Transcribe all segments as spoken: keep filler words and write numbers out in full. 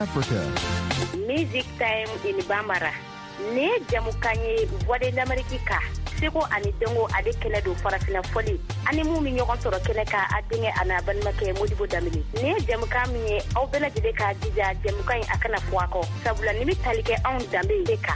Africa. Music Time in Bambara. Ne jamukanye voix de l'Amérique. Seko ani dengo ade kele do farafina foli. Ani mu mi ñogon toro kele ka adinge ana banmake Modibo Damini. Ne jamuka mi aw bela jide ka dija jamuka in akana fuako. Sabula ni mi talike on dambe deka.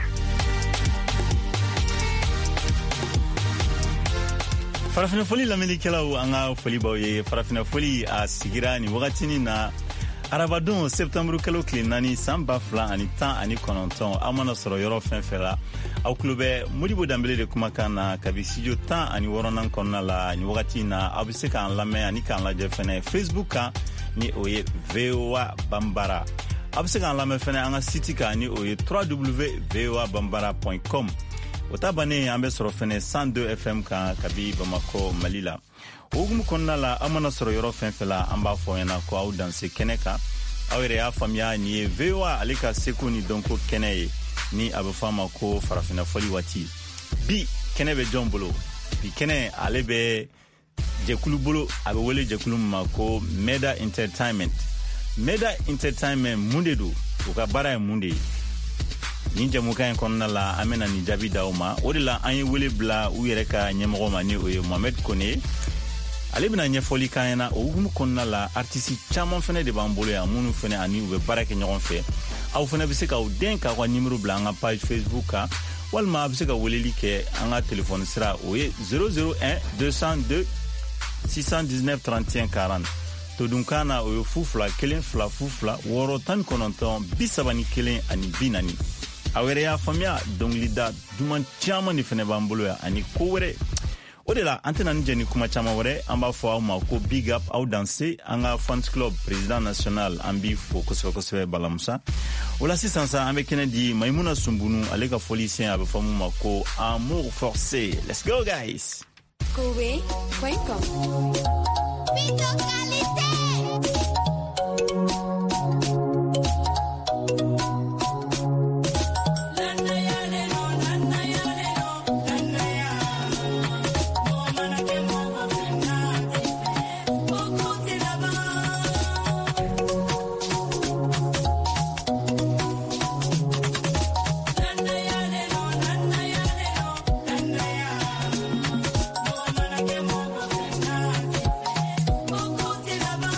Farafina foli lamɛnnikɛlaw an ka foli b'aw ye. Farafina foli a sigira ni wagatini na arabadon septembre kalo tile naani san ba fila ani tan ani kɔnɔntɔn aw mana sɔrɔ yɔrɔ fɛn fɛn la aw tulo bɛ Modibo Danbele de kumakan na kabi studio tan ani wɔɔrɔnan kɔnɔna la ni wagati na aw bɛ se k'an lamɛn ani k'an lajɛ fɛnɛ Facebook kan ni o ye V O A Bambara aw bɛ se k'an lamɛn fɛnɛ an ka site kan ni o ye w w w point v o a bambara point com o ta bannen an bɛ sɔrɔ fɛnɛ cent deux F M kan kabi Bamako Mali la o hukumu kɔnɔna la an mana sɔrɔ yɔrɔ fɛn fɛn la an b'a fɔ ɲɛna ko aw danse kɛnɛ kan aw yɛrɛ y'a faamuya nin ye V O A ale ka seko ni dɔnko kɛnɛ ye ni a bɛ fɔ a ma ko farafina fɔli waati bi kɛnɛ bɛ jɔn bolo bi kɛnɛ ale bɛ jɛkulu bolo a bɛ wele jɛkulu min ma ko Meda Entertainment Meda Entertainment mun de don u ka baara ye mun de ye nin jamukan in kɔnɔna la an bɛna nin jaabi d'aw ma o de la an ye wele bila u yɛrɛ ka ɲɛmɔgɔ ma ni o ye Mohamed Kone ale bɛna ɲɛfɔli kan ɲɛna o hukumu kɔnɔna la artiste caman fɛnɛ de b'an bolo yan minnu fɛnɛ ani u bɛ baara kɛ ɲɔgɔn fɛ aw fɛnɛ bɛ se k'aw den k'aw ka numéro bila an ka page Facebook kan walima a bɛ se ka weleli kɛ an ka téléphone sira o ye zéro zéro un deux cent deux six cent dix-neuf trente et un quarante todunkan na o ye fu fila kelen fila fu fila wɔɔrɔ tan ni kɔnɔntɔn bi saba ni kelen ani bi naani a wɛrɛ y'a faamuya dɔnkilida duman caman de fɛnɛ b'an bolo yan ani ko wɛrɛ o de la an tɛna ni jɛ ni kuma caman wɛrɛ an b'a fɔ aw ma ko big up aw danse an ka fans club président national an b'i fo kosɛbɛ kosɛbɛ Balamusa o la sisan sa an bɛ kɛnɛ di Maïmouna Sunbunu ale ka foli sen a bɛ fɔ mun ma ko amour forcé. Let's go guys. Kowe point com Baba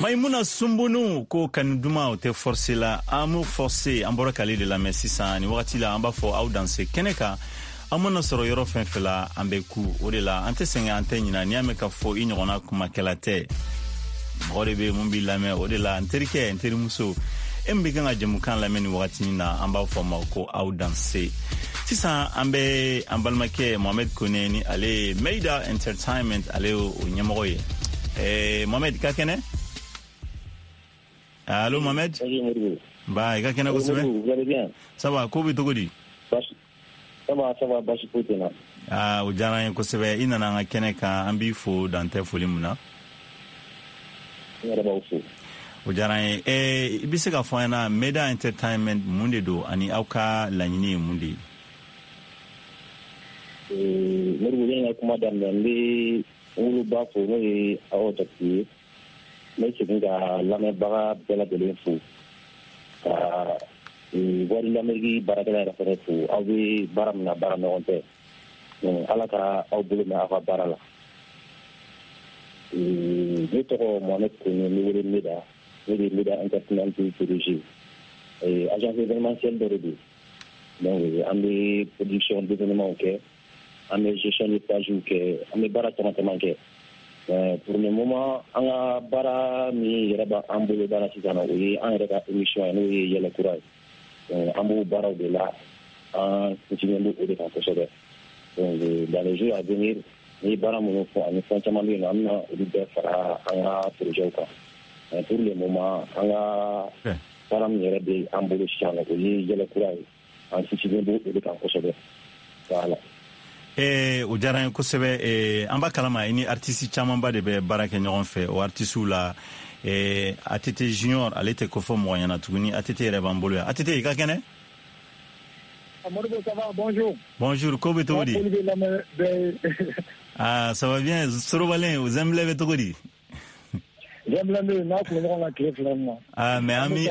Maimuna Sumbunu ko kan duma o te forcer la amu forcer an bora kale de la mesisa ni wakati la amba fo au danser keneka amona soro yoro fen fela ambe ku o de la ante senga ante nyina ni ameka fo inyona kuma kelate mode be mumbi la me o de la anterike anteri muso embe kan ajamu kan la meni wakati ni na amba fo ma ko au danser sisa ambe ambalmake Mohamed Koneni ale Meida Entertainment ale o nyamoye eh Mohamed kakene. Allô Mohamed? Bah, il y a Vous allez bien? Ça va, comment tu dis? Ça va, ça va, bashi potena. Ah, au Jaran Kosebe, il y a un keneka ambifo dans tes folies muna. Au Jaran, eh, ibiseka fana Meida Entertainment Mundi do ani auka lanini Mundi. Eh, nous venons avec madame Ndé, on le bat pour nous à haute pied. Mais c'est nga lamɛ baga bɛɛ lajɛlen fo ka wari lamɛnni baarakɛla yɛrɛ fɛnɛ fo aw bɛ baara min na baara ɲɔgɔn tɛ ala ka aw bolo mɛn aw ka baara la ne tɔgɔ Mohamed Koneni ne wele Meida ne de Meida Entertainment P D G agence événementielle dɔ de don donc an bɛ production d'événements kɛ an bɛ gestion de stages kɛ an bɛ baara caman caman kɛ. Euh, pour le moment, on a bara mi yereba ambolo bara sizana oui, on a émission nous yele courage. Euh, ambo bara de là, en continuant de faire quelque chose. Donc dans les jours à venir, les bara mon font en franchement bien on a de faire un projet quoi. Euh, pour le moment, on a bara mi yereba ambolo sizana oui, yele courage. En continuant de faire quelque chose. Voilà. Eh o jaran ko sebe eh amba kalama ini artiste chaman ba de be barake nyon fe o artiste la eh atete junior alete ko fo mo yana tuguni atete rebambolo atete ka kene Amorbo ça va bonjour bonjour ko be to di ah ça va bien soro balen o zemble be to di zemble na ko no na kle vraiment ah mais ami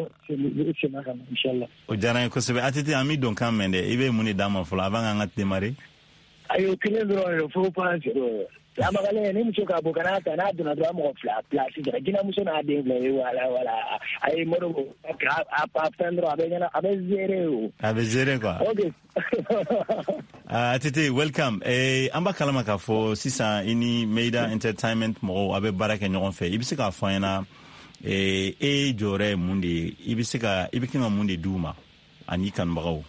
inchallah o jaran ko sebe atete ami donc kan mende ibe muni dama fula avant nga démarrer ayo kile dro fo pa zero ya magale ni mcho ka bokana ta na duna dra mo fla place dra gina mcho na de wala wala ay moro ka apa pendro abenya abe zere o abe zere quoi okay ah tete welcome eh amba kalama ka fo sisa ini Meida Entertainment mo abe baraka nyon fe ibisika fana eh e jore mundi ibisika ibikinga mundi duma ani kan bawo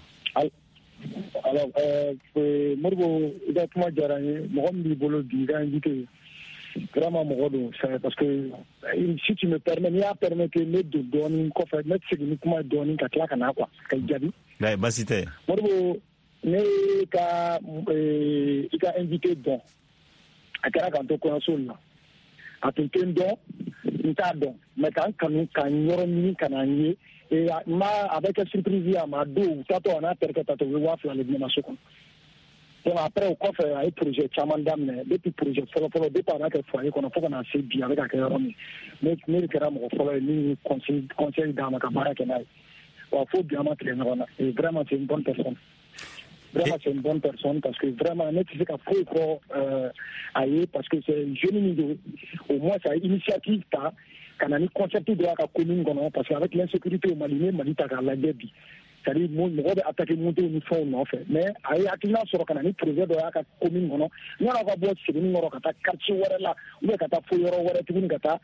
alors euh morbo ida kuma jarani mo gombi bolo dinga invité vraiment mo godo c'est parce que si tu me permets il a permis que me de donner ko fa mettre ce que kuma donner ka klaka na kwa ka jabi dai basite morbo ne ka euh ika invité don akara kan to ko solla atenten don nta don mais kan kan kan yoro ni kananye et ma avec une surprise à ma do tato on a perdu tato we wa fla le bien masoko donc après au coffre un projet chaman damne depuis projet folo folo depuis on a que foyer qu'on a faut qu'on a assez bien avec akero mais mais que ramo folo ni conseil conseil dans ma camarade que naï wa faut bien mettre les normes et vraiment c'est une bonne personne vraiment c'est une bonne personne parce que vraiment net c'est qu'à faut quoi euh aller parce que c'est jeune niveau au moins ça initiative ta kanani concept de la commune gono parce qu'avec l'insécurité au Mali Mali ta la débi c'est-à-dire mo mo be attaquer monter une forme en fait mais ay akina sur kanani projet de la commune gono ngora ko bo ci ni ngoro kata quartier wala la ou kata fo yoro wala tu ni kata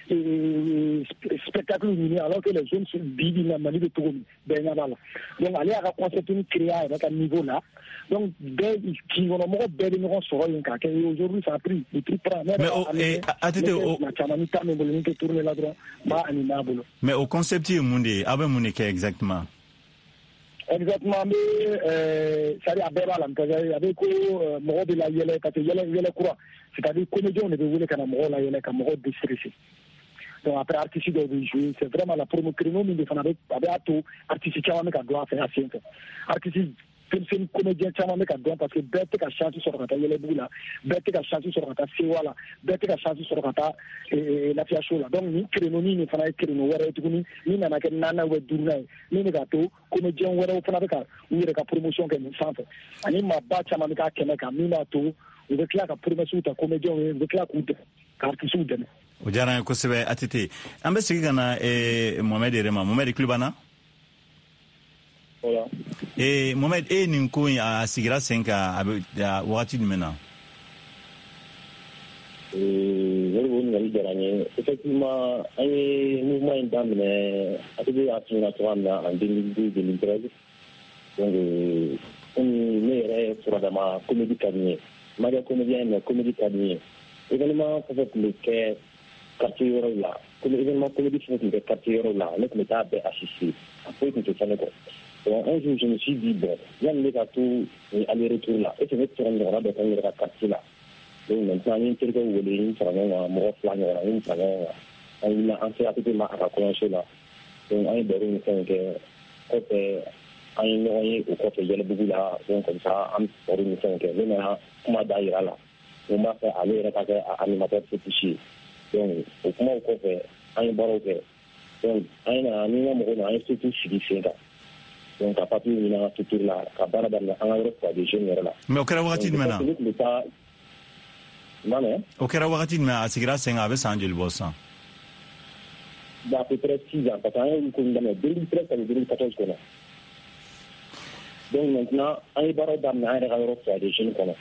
et spectacle ni alors que les jeunes sont bibi na Mali de Togo ben na bala donc aller à concept ni créer avec un niveau là donc dès qui gono mo be ni ngoro so yin ka que aujourd'hui ça a pris le prix prend mais mais au concept mundi abe mundi que exactement exactement mais euh ça à beba la mkaza avec ko mo de la yele ka yele yele kura c'est-à-dire comédien ne veut kana mo la yele ka mo de stressé donc après artiste de jouer c'est vraiment la promo créneau mais de fana avec ato artiste qui va me ka doit faire assez artiste c'est une comédien chama me ka don parce que bête ka chance sur kata yele bula bête ka chance sur kata siwala bête ka chance sur kata et la fia show là donc ni créneau ni fana créneau wara tukuni ni na ka nana we durna ni ka to comédien wara fana ka ni ka promotion que nous centre ani ma ba chama me ka kene ka mi na to ou de claque promotion ta comédien ou de claque ou artiste ou de o diyara n ye kosɛbɛ A T T. An bɛ segi ka na eh, Mohamed yɛrɛ ma. Mohamed tulo b'an na? Voilà. Eh, Mohamed, e nin ko in a sigira sen kan a bɛ wagati jumɛn na? Effectivement, un mouvement in daminɛ A T T y'a tunu cogoya min na en deux mille douze deux mille treize. Donc, ne yɛrɛ furadama comédie ka di n ye. N ma kɛ comédien mais comédie ka di n ye. Événement fɛn fɛn tun bɛ kɛ quartier yɔrɔw la, comme événement comédie fɛn fɛn tun bɛ kɛ quartier yɔrɔw la, ne tun bɛ taa bɛɛ assister. A foyi tun tɛ fɔ ne kɔ. Donc, un jour, je me suis dit, bon, yanni ne ka to aller-retour la, est-ce que ne tɛ se ka ɲɔgɔnna dɔ kɛ n yɛrɛ ka quartier la? Donc maintenant, n ye n terikɛw wele, n fara ɲɔgɔn kan, mɔgɔ fila ɲɔgɔnna, n fara ɲɔgɔn kan. An wulila, an se A T T ma a ka kɔɲɔso la. Donc, an ye baro ni fɛnw kɛ. Kɔfɛ, an ye ɲɔgɔn ye o kɔfɛ Yɛlɛbugu la. Donc, comme ça, an baro ni fɛnw kɛ. Ne nana kuma da yira la. N b'a fɛ ale yɛrɛ ka kɛ animateur fétiche ye. Donc, o kumaw kɔfɛ, an ye baaraw kɛ. Donc, an ye na, ni n ka mɔgɔw na, an ye fétiche sigi sen kan. Donc, ka papier ɲini an ka structure la, ka baara daminɛ an ka yɔrɔ foyer des jeunes yɛrɛ la. Mais o kɛra wagati jumɛn na? Ne tun bɛ taa o kɛra wagati jumɛn a sigira sen kan a bɛ san joli bɔ sisan? À peu près six ans, parce qu'en deux mille treize à deux mille quatorze kɔnɔ. Donc maintenant, an ye baaraw daminɛ an yɛrɛ ka yɔrɔ foyer des jeunes kɔnɔ.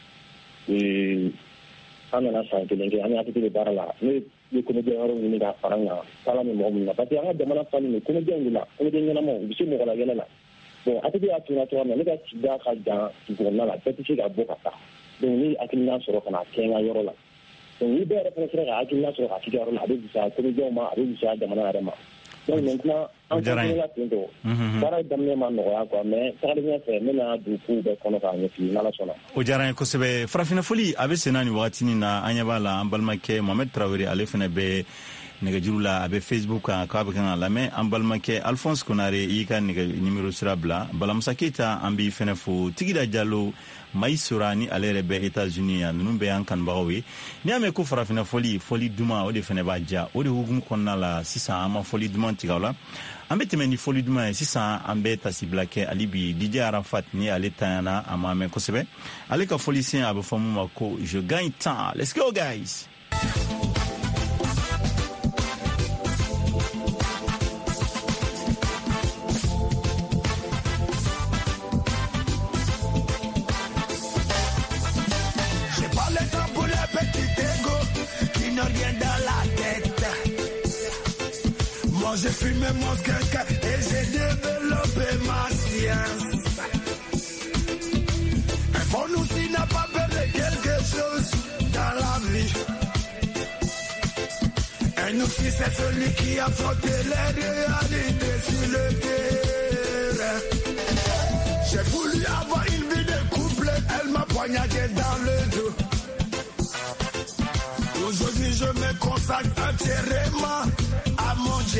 An nana san kelen kɛ, an ni A T T bɛ baara la. Ne ye comédien wɛrɛw ɲini ka fara n kan, taala ni mɔgɔ minnu na. Parce que an ka jamana falen don, comédien de la, comédien ɲɛnamaw, u bɛ se mɔgɔ la yɛlɛ la. Bon, A T T y'a tuna cogoya min na, ne ka sigida ka jan sigidɔrɔnna la, bɛɛ tɛ se ka bɔ ka taa. Donc ni hakilina sɔrɔ ka na kɛ n ka yɔrɔ la. Donc ni bɛɛ yɛrɛ fana sera ka hakilina sɔrɔ ka k'i ka yɔrɔ la, a bɛ fisaya comédienw ma, a bɛ fisaya jamana yɛrɛ ma. Donc maintenant, an continuera ten tɔ. Baara daminɛ ma nɔgɔya quoi, mais tagalen ɲɛfɛ n bɛna don kow bɛɛ kɔnɔ k'a ɲɛf'i ye n'Ala sɔnna. O diyara n ye kosɛbɛ. Farafina foli a bɛ sen na nin wagatinin na an ɲɛ b'a la an balimakɛ Mohamed Tarawele ale fana bɛ nɛgɛjuru la a bɛ Facebook kan k'a bɛ kan ka lamɛn an balimakɛ Alphonse Konare i ka nɛgɛ numéro sira bila Balamusa Keyita an b'i fana fo Tigida Jalo Maï Sora ni ale yɛrɛ bɛ États-Unis yan ninnu bɛɛ y'an kanubagaw ye n'i y'a mɛn ko farafina foli foli duman o de fana b'a diya o de hukumu kɔnɔna la sisan an ma foli duman tigɛ o la an bɛ tɛmɛ ni foli duman ye sisan an bɛ tasibila kɛ ali bi D J Arafat ni ale tanyana a ma mɛn kosɛbɛ ale ka foli sen a bɛ fɔ mun ma ko je gagne temps. Let's go guys. J'ai fumé mon skunk et j'ai développé ma science. Un bon outil n'a pas peur de quelque chose dans la vie. Un outil c'est celui qui affronte les réalités sur le terrain. J'ai voulu avoir une vie de couple, elle m'a poignardé dans le dos. Aujourd'hui je me consacre entièrement à mon Dieu.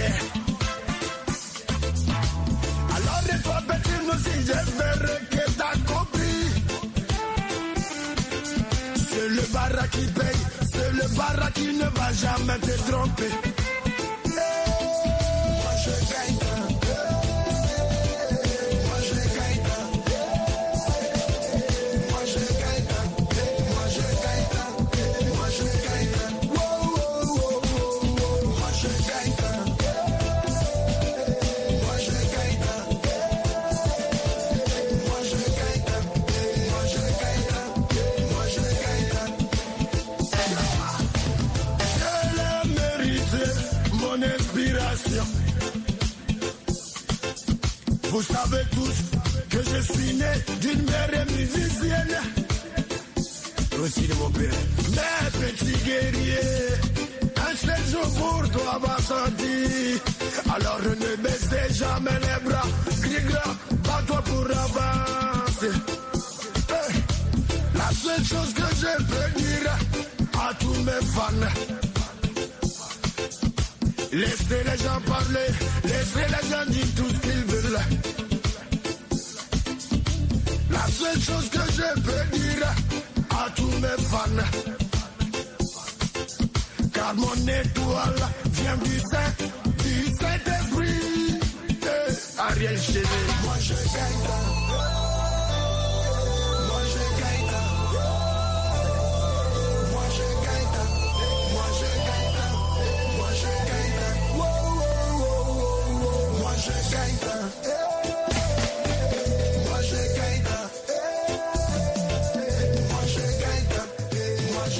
Alors et toi petit nous si j'espère que t'as compris. C'est le bara qui paye, c'est le bara qui ne va jamais te tromper. Moi je gagne. Vous savez tous que je suis né d'une mère musicienne. Aussi de mon père. Mais petit guerrier, un seul jour pour toi va sortir. Alors ne baissez jamais les bras. Crie grand, bats-toi pour avancer. Hey, la seule chose que je peux dire à tous mes fans, laissez les gens parler, laissez les gens dire tout ce qu'ils veulent. La seule chose que je peux dire à tous mes fans, car mon étoile vient du Saint, du Saint-Esprit, et Ariel Chéné. Moi je gagne. Moi je gagne. Moi je gagne. Moi je gagne.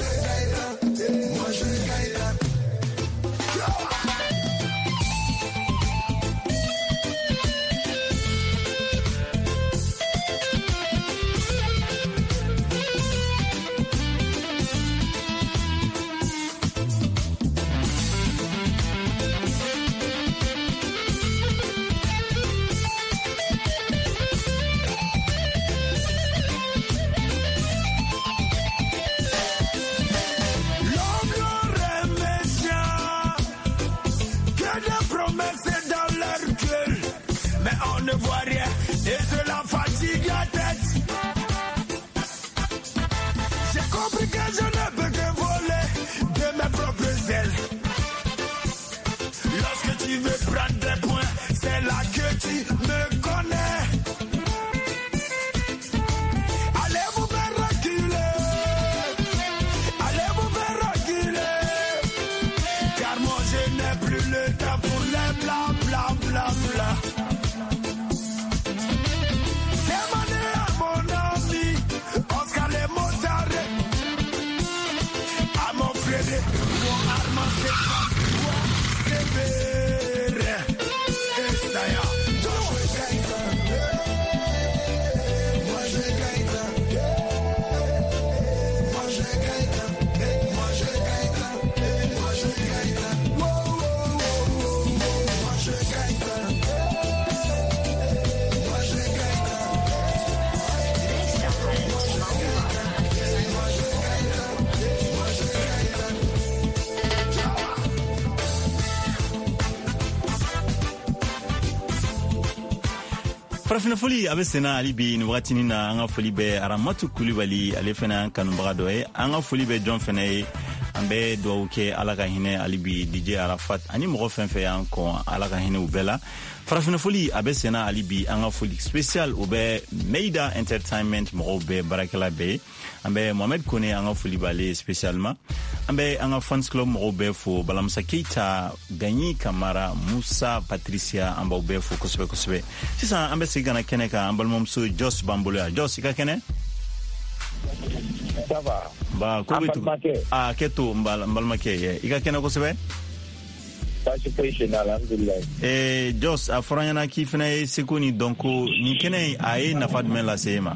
farafina foli a bɛ senna hali bi nin wagatinin na an ka foli bɛ aramatu kulibali ale fana an kanubaga dɔ ye an ka foli bɛ jɔn fana ye an bɛ dugawu kɛ ala ka hinɛ hali bi dj arafat ani mɔgɔ fɛn fɛn y'an kɔn ala ka hinɛ u bɛɛ la farafina foli a bɛ senna hali bi an ka foli spécial o bɛ meida entertainment mɔgɔw bɛɛ baarakɛla bɛɛ ye an bɛ mohamed kone an ka foli b'ale spécialement an bɛ an ka fans club mɔgɔw bɛɛ fo balamusa keita ganyi kamara musa patricia an b'aw bɛɛ fo kosɛbɛ kosɛbɛ sisan an bɛ segin ka na kɛnɛ kan an balimamuso jos b'an bolo yan jos i ka kɛnɛ ça va ba ko bɛ tugu a kɛ to n balimakɛ ye i ka kɛnɛ kosɛbɛ baasi foyi tɛ na alhamdulilayi eh jos a fɔra ɲɛna k'i fana ye seko ni dɔn ko nin kɛnɛ a ye nafa jumɛn lase e ma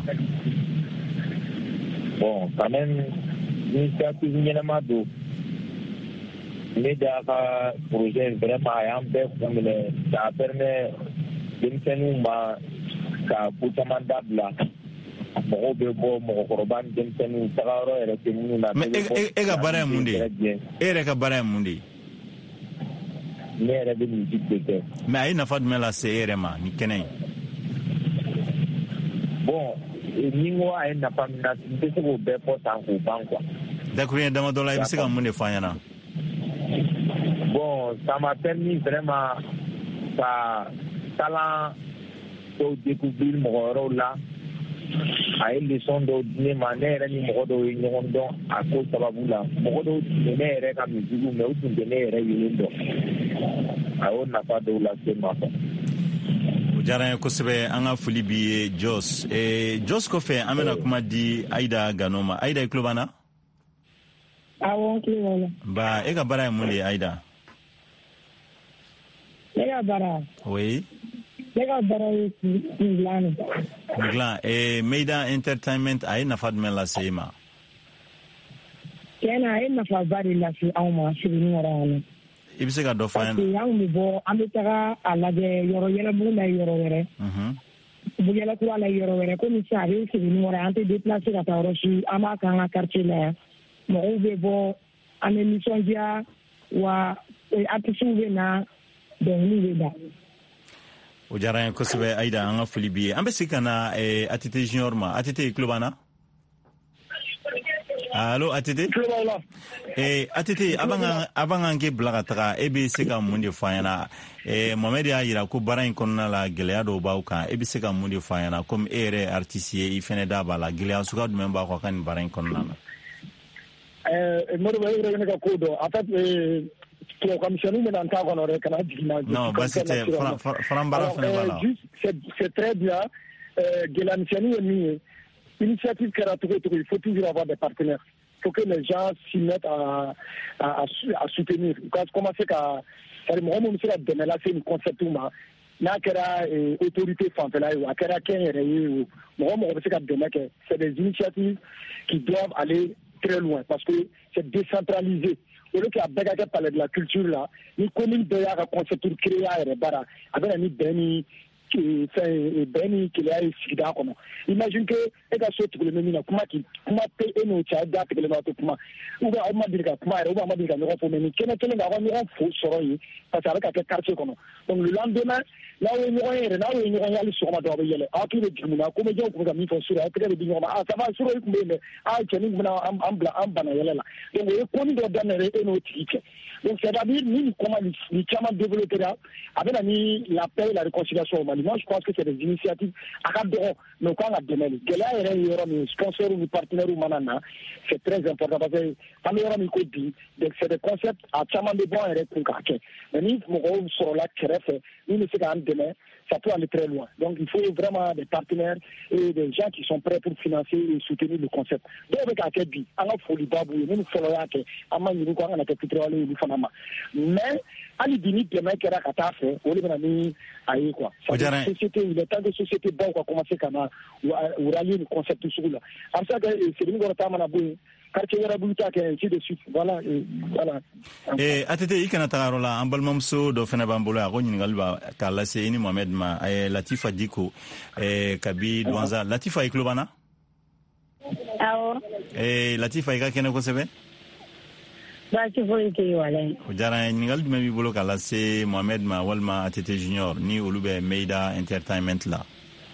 bon quand même initiative ɲɛnama don ne da ka projet vraiment a y'an bɛɛ kun minɛ ça permet denmisɛnninw ma ka ko caman dabila mɔgɔw bɛ bɔ mɔgɔkɔrɔba ni denmisɛnninw tagayɔrɔ yɛrɛ tɛ minnu na mais e ka baara ye mun de ye e yɛrɛ ka baara ye mun de ye ne yɛrɛ bɛ musique de kɛ mais a ye nafa jumɛn lase e yɛrɛ ma nin kɛnɛ in bon ni ko a ye nafa min na n tɛ se k'o bɛɛ fɔ tan k'o ban quoi dakuruɲɛ damadɔ la i bɛ se ka mun de fɔ an ɲɛna bon ça m'a permis vraiment ka talent dɔw découvrir mɔgɔ wɛrɛw la a ye leçon dɔw di ne ma ne yɛrɛ ni mɔgɔ dɔw ye ɲɔgɔn dɔn a ko sababu la mɔgɔ dɔw tun bɛ ne yɛrɛ ka musique mais u tun tɛ ne yɛrɛ yelen dɔn a y'o nafa dɔw lase ma quoi o diyara n ye kosɛbɛ an ka foli b'i ye jos eh, jos kɔfɛ an bɛna kuma di aida gano ma aida i tulo b'an na awɔ n tulo b'aw la ba e ka baara ye mun de ye aida ne ka baara oui ne ka baara ye kun dilan de kun dilan eh, meida entertainment a ye nafa jumɛn lase e ma tiɲɛna a ye nafaba de lase anw ma sigini yɔrɔ yan i bɛ se ka dɔ fɔ an parce que anw bɛ bɔ an bɛ taga a lajɛ yɔrɔ yɛlɛbugu la yɔrɔ wɛrɛ buguyɛlɛkura la yɔrɔ wɛrɛ komi sisan a bɛ sigini yɔrɔ an tɛ déplacer ka taa yɔrɔ si an b'a k'an ka quartier la yan mɔgɔw bɛ bɔ an bɛ nisɔndiya wa artistes bɛ na dɔnkiliw bɛ da o diyara n ye kosɛbɛ aida an ka foli b'i ye an bɛ segin ka na eh, atete junior ma atete i tulo b'an na allo atete eh, atete avant an k'e bila ka taga e bɛ se ka mun de fɔ an ɲɛna eh, mohamed y'a jira ko baara in kɔnɔna la gɛlɛya dɔw b'aw kan e bɛ se ka mun de fɔ an ɲɛna komi e yɛrɛ artiste ye i fɛnɛ da b'a la gɛlɛya suguya jumɛn b'a kɔ a ka nin baara in kɔnɔna na eh, Modibo e yɛrɛ ne ka ko dɔn en fait tubabumisɛnninw bɛ na n t'a kɔnɔ dɛ kana jigin na non basi tɛ faran baara fɛnɛ b'a la c'est très bien gɛlɛyamisɛnnin ye min ye initiative kɛra cogo o cogo il faut toujours avoir des partenaires faut que les gens s'y mettent à, à, à, à soutenir. Quand je commence à... C'est-à-dire, moi, je me suis là, c'est un concept où n'a kɛra autorité fanfɛla ye a kɛra kɛn yɛrɛ ye o mɔgɔ mɔgɔ bɛ se ka dɛmɛ kɛ c'est des initiatives qui doivent aller très loin parce que c'est décentralisé au lieu k'a bɛɛ ka kɛ palais de la culture la ni commune bɛɛ y'a ka concept créé a yɛrɛ bara a bɛ na ni bɛn ni fɛn bɛn ni keleya ye sigida kɔnɔ imagine que e ka so tugulen bɛ min na kuma ki kuma tɛ e n'o cɛ da tigɛlen b'a to kuma ou bien aw ma deli ka kuma yɛrɛ ou bien aw ma deli ka ɲɔgɔn fɔ mais ni kɛnɛ kelen k'aw ka ɲɔgɔn fo sɔrɔ yen parce que a bɛ ka kɛ quartier kɔnɔ donc le lendemain n'aw ye ɲɔgɔn ye yɛrɛ n'aw ye ɲɔgɔn ye hali sɔgɔma dɔrɔn a bɛ yɛlɛ aw hakili bɛ jigin mun na comédien tun bɛ ka min fɔ sur aw tɛgɛ bɛ di ɲɔgɔn ma ah ça va sur i tun bɛ yen dɛ ah cɛnin tun bɛna an bila an bana yɛlɛ la donc o ye koni dɔ daminɛ e n'o tigi cɛ donc c'est à dire ni ni comment ni caman développé la a bɛ na ni la paix et la réconciliation au Mali moi je pense que c'est des initiatives a ka dɔgɔ mais u kan ka dɛmɛ de gɛlɛya yɛrɛ ye yɔrɔ min sponsor ni partenaire mana na c'est très important parce que an bɛ yɔrɔ min ko bi donc c'est des concepts a caman bɛ bɔ an yɛrɛ kun k'a kɛ mais ni mɔgɔw sɔrɔla kɛrɛfɛ min bɛ se k'an dɛmɛ ça peut aller très loin. Donc il faut vraiment des partenaires et des gens qui sont prêts pour financer et soutenir le concept. Donc avec un bi, on a folie babu, nous follow yake, ama ni ko ngana ke pitrole ni fanama. Mais ali dini de mec era kata fait, on le nani ayi quoi. La société, il est temps de société bon quoi commencer kana ou rallier le concept sur là. Am ça que c'est une grande tama na boy. quartier yɛrɛ bulu ta kɛ ainsi de suite voilà voilà eh atete i kana tagaro la an balimamuso dɔ fɛnɛ b'an bolo a ko ɲininkali ba k'a lase i ni Mohamed ma eh Latifa Diko eh kabi Douanza Latifa i tulo b'an na awɔ eh Latifa i ka kɛnɛ kosɛbɛ baasi foyi tɛ yen walayi o diyara n ye ɲininkali jumɛn b'i bolo k'a lase Mohamed ma walima Atete Junior ni olu bɛ Meida Entertainment la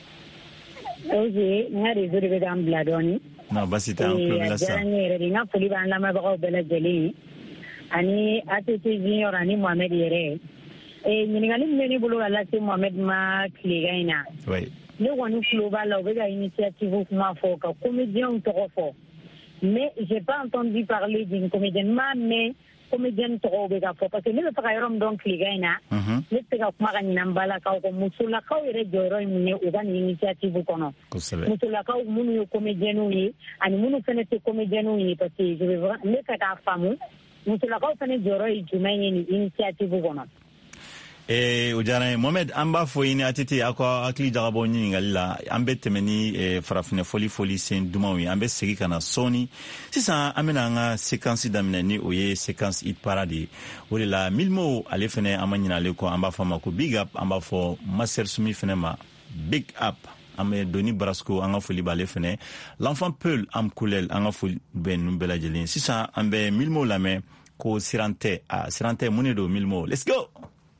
ok n ka réseau de bɛ k'an bila dɔɔni non basi tɛ an tulo bila sa diyara n ye yɛrɛ de n ka foli b'an lamɛnbagaw bɛɛ lajɛlen ani Atete Junior ani Mohamed yɛrɛ ɲininkali min bɛ ne bolo ka lase Mohamed ma tilegan in na ne kɔni tulo b'a la u bɛ ka initiative kuma fɔ ka comédienw tɔgɔ fɔ mais j'ai pas entendu parler d'une comédienne m'a mɛn comédienne tɔgɔw bɛ ka fɔ parce que ne bɛ fɛ ka yɔrɔ min dɔn tilegan in na ne tɛ ka kuma ka ɲina n balakaw kɔ musolakaw yɛrɛ jɔyɔrɔ ye mun ye u ka nin initiative kɔnɔ musolakaw minnu ye comédiennew ye ani minnu fana tɛ comédiennew ye parce que je veux ne fɛ k'a faamu musolakaw fana jɔyɔrɔ ye jumɛn ye nin initiative kɔnɔ Eh, o diyara n ye Mohamed an b'a fɔ i ni Atete aw ka hakili jagabɔ ɲininkali la an bɛ tɛmɛ ni eh, farafinɛ fɔli fɔli sen dumanw ye an bɛ segin ka na sɔɔni sisan an bɛna an ka séquence daminɛ ni o ye séquence hit parade ye o de la Milmo ale fɛnɛ an ma ɲinɛ ale kɔ an b'a fɔ a ma ko big up an b'a fɔ Maser Sumi fɛnɛ ma big up an bɛ Doni Brasco an ka foli b'ale fɛnɛ l'enfant Peul am Kulel an ka foli bɛ ninnu bɛɛ lajɛlen sisan an bɛ Milmo lamɛn ko siran tɛ ah siran tɛ mun de don Milmo let's go.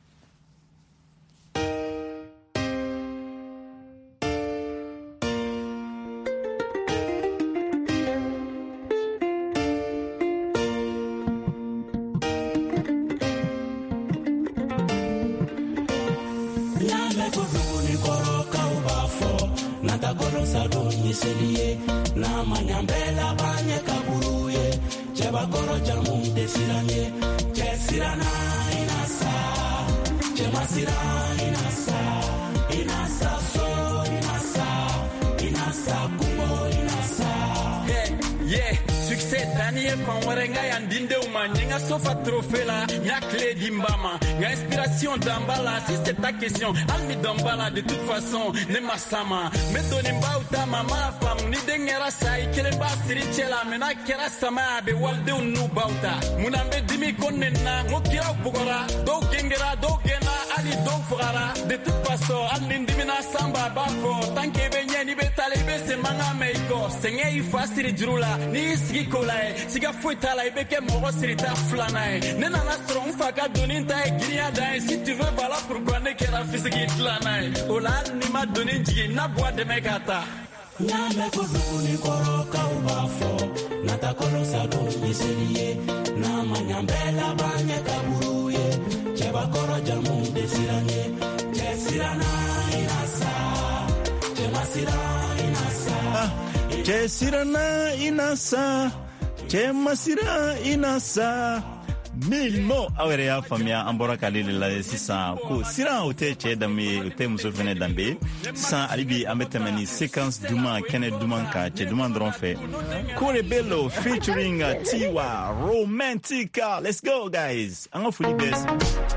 Si c'est ta question, Almi Dambala de toute façon, ne masama. Me donne bauta mama fam, ni dengera sai, kele basiri chela, mena kera sama, be walde unu bauta. Munambe dimi konena, ngokira bugora, do gengera, do gena, ali do fugara. De toute façon, Almi dimina samba bafo, tanke benye ni betale be se manga meiko. Senge i fasiri jurula, ni sigi kolae, siga fuitala i beke moro sirita flanae. Nena na strong faka doninta e giria dai, si tu veux bala pourquoi ne kera fisiki tlanai ola ni ma doni jigi na bois de mekata na me ko dukuni koro ka ubafo na ta kolo sado yeseliye na manyambela banye kaburuye cheba koro jamu desiranye jesirana inasa chemasira inasa jesirana inasa chemasira inasa mille mots awere ya famia ambora kalile la sisan ko siran o te che dame o te muso fene dambe sisan alibi ametemani séquence duma kene duma ka che duma dron fe Kore Bello featuring Tiwa Romantica. Let's go guys. I'm fully best.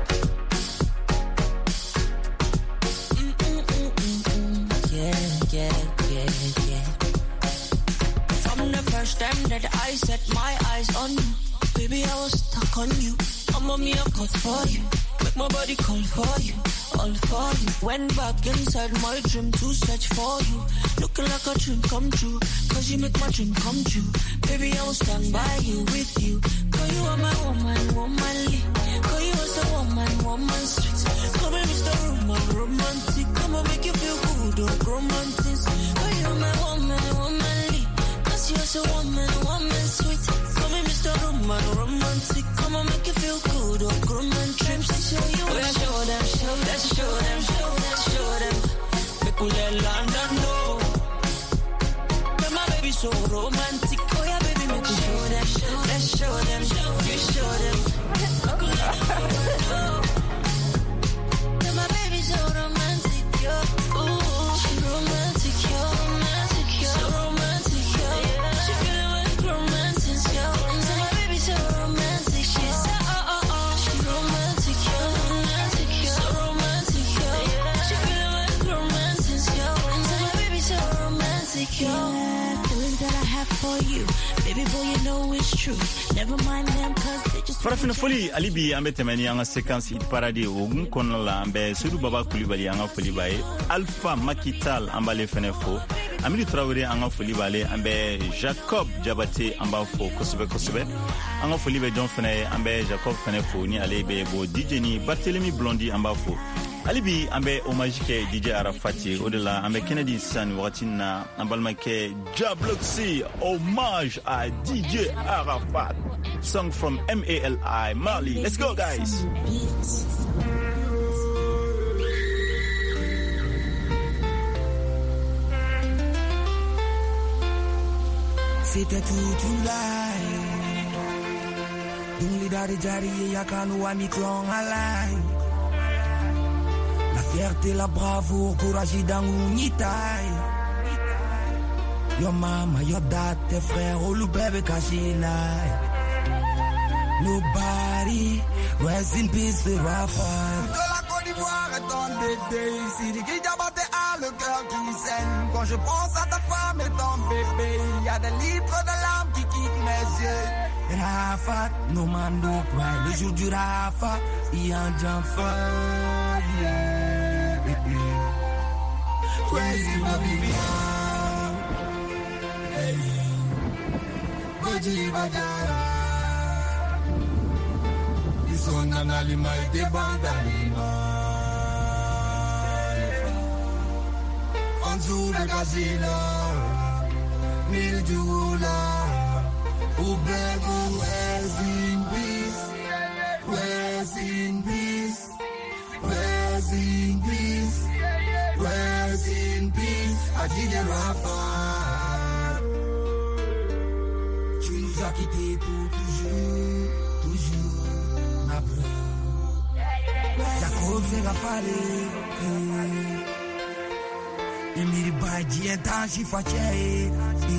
First time that I set my eyes on you, baby, I was stuck on you. I'm on me, I cut for you, make my body call for you, all for you. Went back inside my dream to search for you, looking like a dream come true, cause you make my dream come true. Baby, I will stand by you, with you, cause you are my woman, womanly, cause you are so woman, woman sweet. Come and Mister Roman, romantic, come and make you feel good, oh, romantic, cause you are my woman, womanly. You're so woman, woman sweet. Call me Mister Roman, romantic. Come on, make you feel good. Oh, grown man trips to show you. Oh, yeah, show them, show them, show them, show them, show them. Make we let London know. But my baby so romantic. Oh yeah, baby, make we show them, let's show them, you show them. Make we let them know. But my baby so romantic, yo. Ooh, she romantic, yo, romantic, yo, so romantic. Farafina foli alibi ambe temani anga séquence hit parade ogun kono la ambe Sudu Baba Kulibali anga foli bae Alpha Makital ambale fenefo Amidi Traoré anga foli bale ambe Jacob Jabate amba fo kosebe kosebe anga foli be John fene ambe Jacob fenefo ni alebe bo D J ni Barthélemy Blondi amba fo alibi ambe hommage ke D J Arafati odela ambe Kennedy San watina ambalma ke Jabloxy hommage à D J Arafat song from M A L I Mali. Let's go guys. C'était tout une lie. Dung li dari jari ya kanu wa mikrong alai. La fierté, la bravoure, courage d'angou nitai. Your mama, your dad, tes frères, oh, le bébé kashinai. Nobody, rest in peace, the Rafa. De la Côte d'Ivoire est en bébé. Si les Guidiabaté a le cœur qui saigne. Quand je pense à ta femme et ton bébé, y a des litres de larmes qui quittent mes yeux. Rafa, no man no cry. Le jour du Rafa, il y a un enfant. Crazy ma Vivian. Hey, Baji Bajara. Son analima et des bandalima. En dessous de casino, mille doula. Ubegu, rest in peace, rest in peace, rest in peace, rest in peace. Adine Rafa. Tu nous as quittés pour toujours, toujours. Jacob Zegafale Imiri Baji Entanshi Fache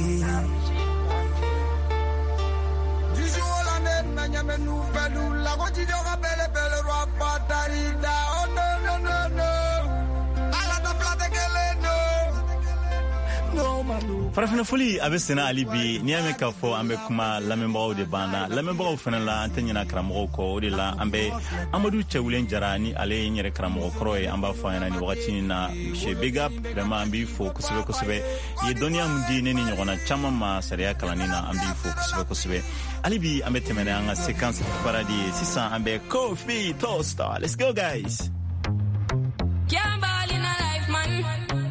Du jour au lendemain, n'y a même nouvelle. La route de rappelle, belle roi Patarida. Oh non, non, non, non. À la table de Keleno. Non, Manu. Farafina foli abesena alibi ni ame kafo ambe kuma lamembaw de banda lamembaw fana la antenya kramo ko de la ambe Amadou Chewlen Jarani ale nyere kramo kroy amba fana ni wakati na she big up vraiment ambi fo kusebe kusebe ye donia mudi neni nyona chama ma saria kalanina ambi fo kusebe kusebe alibi ambe temene anga séquence paradis six cents ambe coffee toaster. Let's go guys. Can't ball in a life man.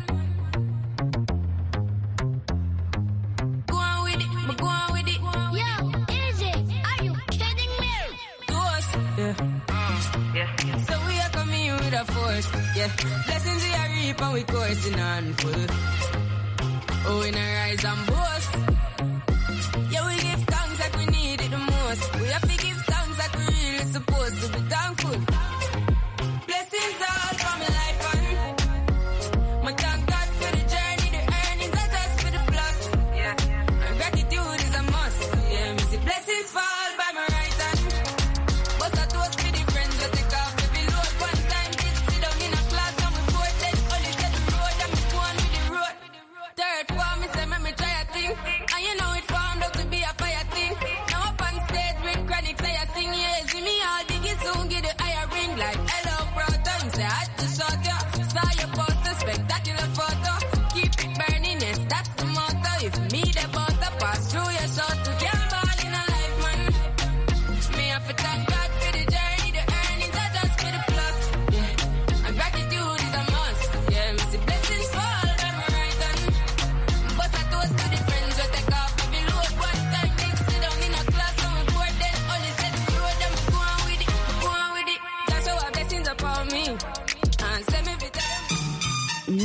Yeah, blessings we are reap and we coursing on full. Oh, in a rise and boast. Yeah, we give thanks like we need it the most. We have to give thanks like we really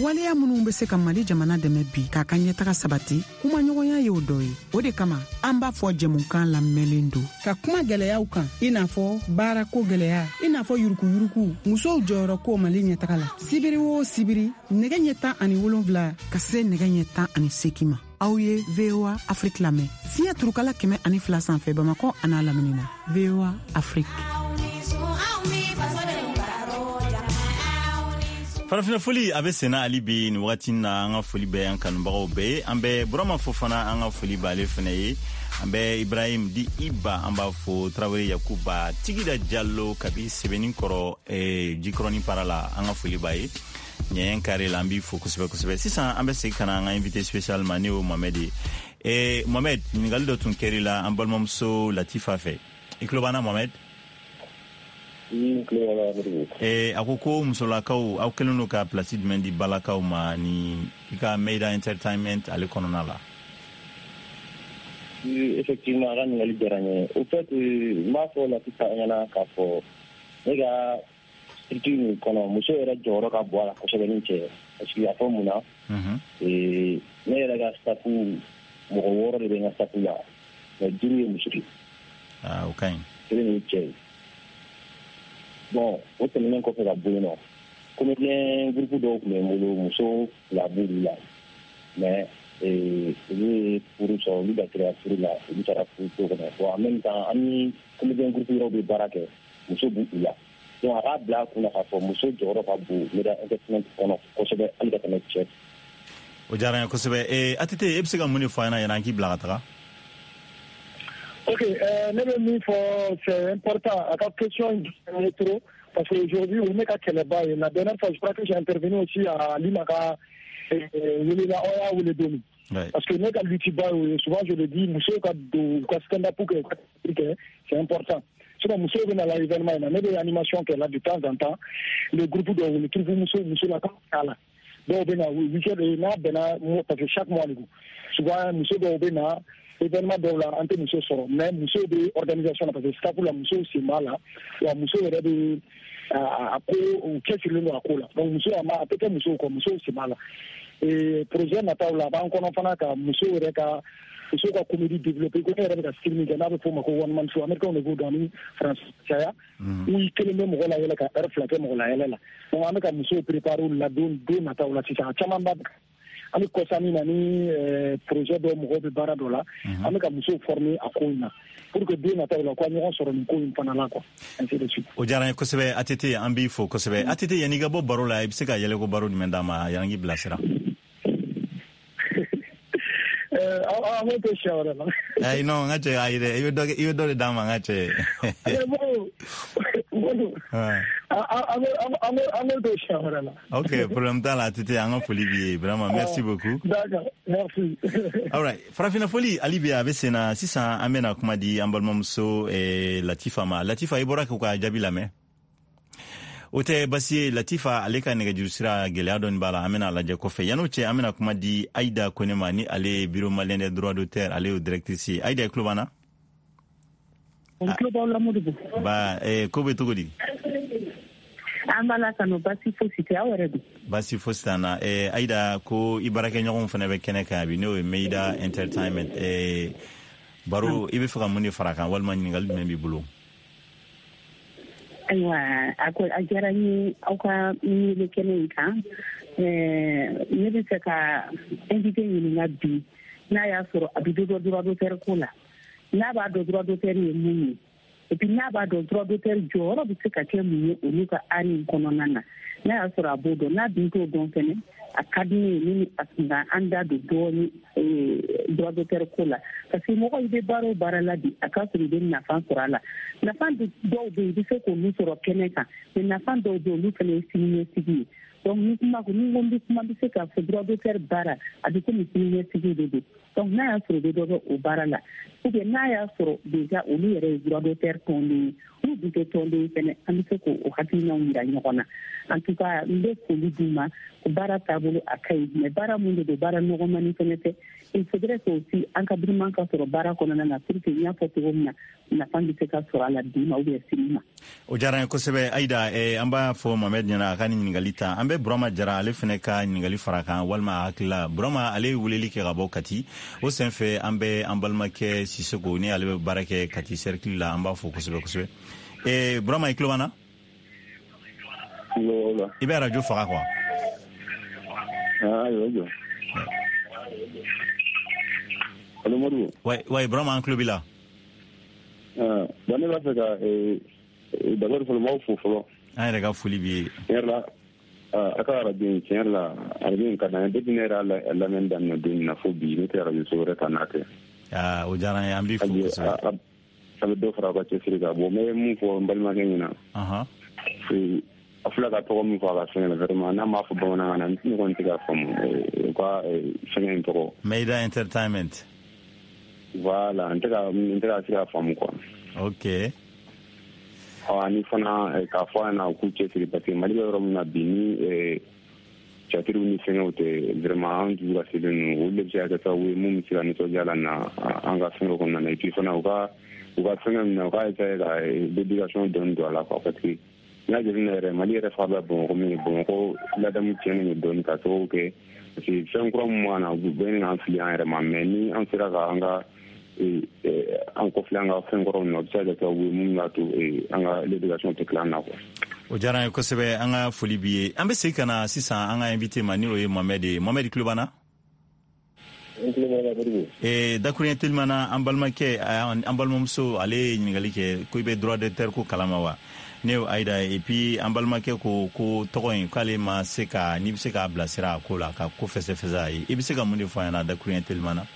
waleya minnu be se ka Mali jamana dɛmɛ bi k'a ka ɲɛtaga sabati kuma ɲɔgɔnya ye o dɔ ye. O de kama an b'a fɔ jɛmukan lamɛnlen don ka kuma gɛlɛyaw kan i n'a fɔ baarako gɛlɛya, i n'a fɔ yurukuyuruku, musow jɔyɔrɔ ko Mali ɲɛtaga la. Sibiri o sibiri nɛgɛ ɲɛ tan ani wolonwula ka se nɛgɛ ɲɛ tan ani seegin ma. Aw ye V O A Afrique lamɛn fiɲɛ turukala kɛmɛ ani fila sanfɛ Bamakɔ an'a lamini na. V O A Afrique. farafina foli a be sena ali bi ni wagati na an ka foli bɛ an kanubagaw bɛɛ an bɛ burama fo fana an ka foli b'ale fana ye an bɛ Ibrahim di Iba an b'a fo Tarawele Yakuba Tigida Jallo kabi sɛbɛnni kɔrɔ eh, jikɔrɔni para la an ka foli b'a ye ɲɛɲɛ kare la an b'i fo kosɛbɛ kosɛbɛ sisan an bɛ segin ka na an ka invité spécial ma ne y'o Mohamed ye eh, Mohamed ɲininkali dɔ tun kɛr'i la an balimamuso Latifa fɛ i tulo b'an na Mohamed? Eh, a ko ko musolakaw aw kelen don ka place jumɛn di balakaw ma ni i ka Meida Entertainment ale kɔnɔna la? Effectivement, a ka ɲininkali diyara n ye. Au fait, n b'a fɔ Latifa ɲɛna k'a fɔ ne ka structure nin kɔnɔ muso yɛrɛ jɔyɔrɔ ka bɔ a la kosɛbɛ ni cɛ parce que a fɔ mun na ne yɛrɛ ka staff mɔgɔ wɔɔrɔ de bɛ n ka staff la mais duuru ye muso ye. Ah, o ka ɲi. Kelen ye cɛ ye. Bon, o tɛmɛnen kɔfɛ ka bɔ yen nɔ comédien groupe dɔw tun bɛ n bolo muso fila b'olu la mais olu ye furu sɔrɔ olu datira furu la olu taara furu so kɔnɔ bon en même temps an ni comédien groupe yɔrɔ bɛ baara kɛ muso b'u la donc a k'a bila a kunna k'a fɔ muso jɔyɔrɔ ka bon Media Entertainment kɔnɔ kosɛbɛ hali ka tɛmɛ cɛ. O diyara n ye kosɛbɛ eh, A T T e bɛ se ka mun de fɔ an ɲɛna yanni an k'i bila ka taga? Ok, euh, c'est important. À ta question, trop, parce qu'aujourd'hui, on est qu'à Keleba. La dernière fois, je crois que j'ai intervenu aussi à Limaka, Wilila Oya ou les Domi. Parce que nous, quand l'utiba, souvent je le dis, monsieur, quand stand-up, c'est important. Sinon, monsieur, on a l'événement, il y a des animations qu'elle a de temps en temps. Le groupe de le trouve monsieur, monsieur, la cala. Donc, ben, oui, parce que chaque mois, souvent, monsieur, ben, événement dɔw la an tɛ muso sɔrɔ mais muso bɛ organisation na parce que staff la muso sen b'a la wa muso yɛrɛ bɛ a ko u cɛsirilen don a ko la donc muso a ma a tɛ kɛ musow kɔ musow sen b'a la projet nataw la a b'an kɔnɔ fana ka muso yɛrɛ ka muso ka comédie développer ko ne yɛrɛ bɛ ka siri min kɛ n'a bɛ f'o ma ko one man show américains de b'o dɔn ni France caya où i kelen bɛ mɔgɔ la yɛlɛ ka heure fila kɛ mɔgɔ la yɛlɛ la donc an bɛ ka musow préparer olu la don don nataw la sisan a caman b'a ani kɔsani na ni projet dɔ mɔgɔw bɛ baara dɔ la an bɛ ka musow former a ko in na pour que den nataw la ko a ɲɔgɔn sɔrɔ nin ko in fana la quoi ainsi de suite. O diyara n ye kosɛbɛ A T T an b'i fo kosɛbɛ A T T yanni i ka bɔ baro la i bɛ se ka yɛlɛko baro jumɛn d'an ma yanni k'i bilasira? An b'o to siɲɛ wɛrɛ la. Ayi non n ka cɛ ayi dɛ i bɛ dɔ de d'an ma n ka cɛ. an b'o to siɲɛ wɛrɛ la. Ok, problème t'a la A T T an ka foli b'i ye vraiment merci beaucoup. D'accord, merci. All right, farafina foli ali bi a bɛ sen na sisan an bɛna kuma di an balimamuso Latifa ma. Latifa i bɔra k'u ka jaabi lamɛn. O tɛ basi ye Latifa ale ka nɛgɛjuru sira gɛlɛya dɔɔni b'a la an bɛna lajɛ kɔfɛ yan'o cɛ an bɛna kuma di Aïda Konema ni ale ye bureau malien des droits d'auteur ale y'o directrice ye. Aïda i tulo b'an na? N tulo b'aw la Modibo. Ba eh, ko bɛ cogo di? An b'a la kanu basi fosi tɛ aw yɛrɛ don. Basi fosi t'an na eh, Aïda ko i baarakɛɲɔgɔnw fana bɛ kɛnɛ kan bi n'o ye Meida Entertainment eh, baro i bɛ fɛ ka mun de fara kan walima ɲininkali jumɛn b'i bolo? Ayiwa a ko a diyara n ye aw ka ɲininkali kɛnɛ in kan ne bɛ fɛ ka invité ɲininka bi n'a y'a sɔrɔ a bɛ dɔ droit d'auteur ko la n'a b'a dɔn droit d'auteur ye mun ye et puis n'a b'a dɔn droit d'auteur jɔyɔrɔ bɛ se ka kɛ mun ye olu ka art in kɔnɔna na n'a y'a sɔrɔ a b'o dɔn n'a dun t'o dɔn fɛnɛ a ka di ne ye ni a tun ka an da don dɔɔni droit d'auteur ko la parce que mɔgɔ i bɛ baara o baara la bi a ka sɔrɔ i bɛ nafa sɔrɔ a la nafa dɔw bɛ yen i bɛ se k'olu sɔrɔ kɛnɛ kan mais nafa dɔw bɛ yen olu fana ye siniɲɛsigi ye donc ni kuma ko ni ko n bɛ kuma bɛ se k'a fɔ droit d'auteur baara a bɛ komi siniɲɛsigi de don donc n'a y'a sɔrɔ u bɛ dɔ kɛ o baara la ou bien n'a y'a sɔrɔ déjà olu yɛrɛ ye droit d'auteur tɔnden ye olu dun tɛ tɔnden fɛnɛ an bɛ se k'o hakilinaw yira ɲɔgɔn na en tout cas n bɛ foli d'u ma o baara taabolo a ka ɲi mais baara mun de don baara nɔgɔmani fɛnɛ tɛ il faudrait que aussi encadrement ka sɔrɔ baara kɔnɔna na pour que n y'a fɔ cogo min na nafa bɛ se ka sɔrɔ a la bi ma ou bien sini ma. O diyara n ye kosɛbɛ Ayida, eh, an b'a fɔ Mohamed ɲɛna a ka ni ɲininkali ta. An bɛ Burama Jara ale fana ka ɲininkali fara kan walima a hakili la. Burama ale ye weleli kɛ ka bɔ Kati. O senfɛ an bɛ an balimakɛ Sisoko ni ale bɛ baara kɛ Kati cercle la, an b'a fɔ kosɛbɛ kosɛbɛ. Eh, Burama i tulo b'an na? I bɛ radio faga quoi? Ah, yo yo. Allo Modou. Ouais, ouais, Burama an tulo b'i la. Ah, dan ne b'a fɛ ka eh d'abord fɔlɔ m'aw fo fɔlɔ. An yɛrɛ ka foli b'i ye. Tiɲɛ yɛrɛ la, a ka radio in tiɲɛ yɛrɛ la, radio in ka d'an ye depuis ne yɛrɛ y'a lamɛnni daminɛ don min na fo bi ne tɛ radio so wɛrɛ ta n'a tɛ. Ah, o diyara n ye, an b'i fo kosɛbɛ. A bɛ dɔ fara a ka cɛsiri kan. Bon, n bɛ mun fɔ n balimakɛ ɲɛna. Ɔhɔn. A filɛ ka tɔgɔ min fɔ a ka fɛngɛ la vraiment n'a m'a fɔ bamanankan na ne kɔni tɛ k'a faamu u ka fɛngɛ in tɔgɔ. Maida Entertainment. Voilà, n tɛ ka n tɛ ka se k'a faamu quoi. Ok. Ɔ ani fana k'a fɔ a ɲɛna u k'u cɛsiri parce que Mali bɛ yɔrɔ min na bi ni catiriw ni fɛngɛw tɛ vraiment an dusu ka selen ninnu olu de bɛ se ka kɛ sababu ye mun bɛ se ka nisɔndiya la na an ka fɛngɛw kɔnɔna na et puis fana u ka u ka fɛngɛ min na u ka essayer ka dédication dɔɔni don a la quoi parce que n y'a jateminɛ yɛrɛ Mali yɛrɛ fa bɛ Bamakɔ min ye Bamakɔ ladamu tiɲɛnen don dɔɔni ka sababu kɛ parce que fɛn kura min b'a na u bɛ ɲini k'an fili an yɛrɛ ma mais ni an sera ka an ka an kɔfilɛ an ka fɛn kɔrɔw na o bɛ se ka kɛ sababu ye mun b'a to an ka l'éducation tɛ tila an na quoi. O diyara n ye kosɛbɛ, an ka foli b'i ye. An bɛ segin ka na sisan an ka invité ma ni o ye Mohamed ye. Mohamed tulo b'an na? N tulo b'a la Modibo. Eh, dakuruɲɛ telima na an balimakɛ an balimamuso ale ye ɲininkali kɛ ko i bɛ droit d'auteur ko kalama wa? Ne y'o Ayida et puis an balimakɛ ko ko tɔgɔ in k'ale ma se ka n'i bɛ se k'a bilasira a ko la ka ko fɛsɛfɛsɛ a ye. I bɛ se ka mun de fɔ a ɲɛna dakuruɲɛ telima na?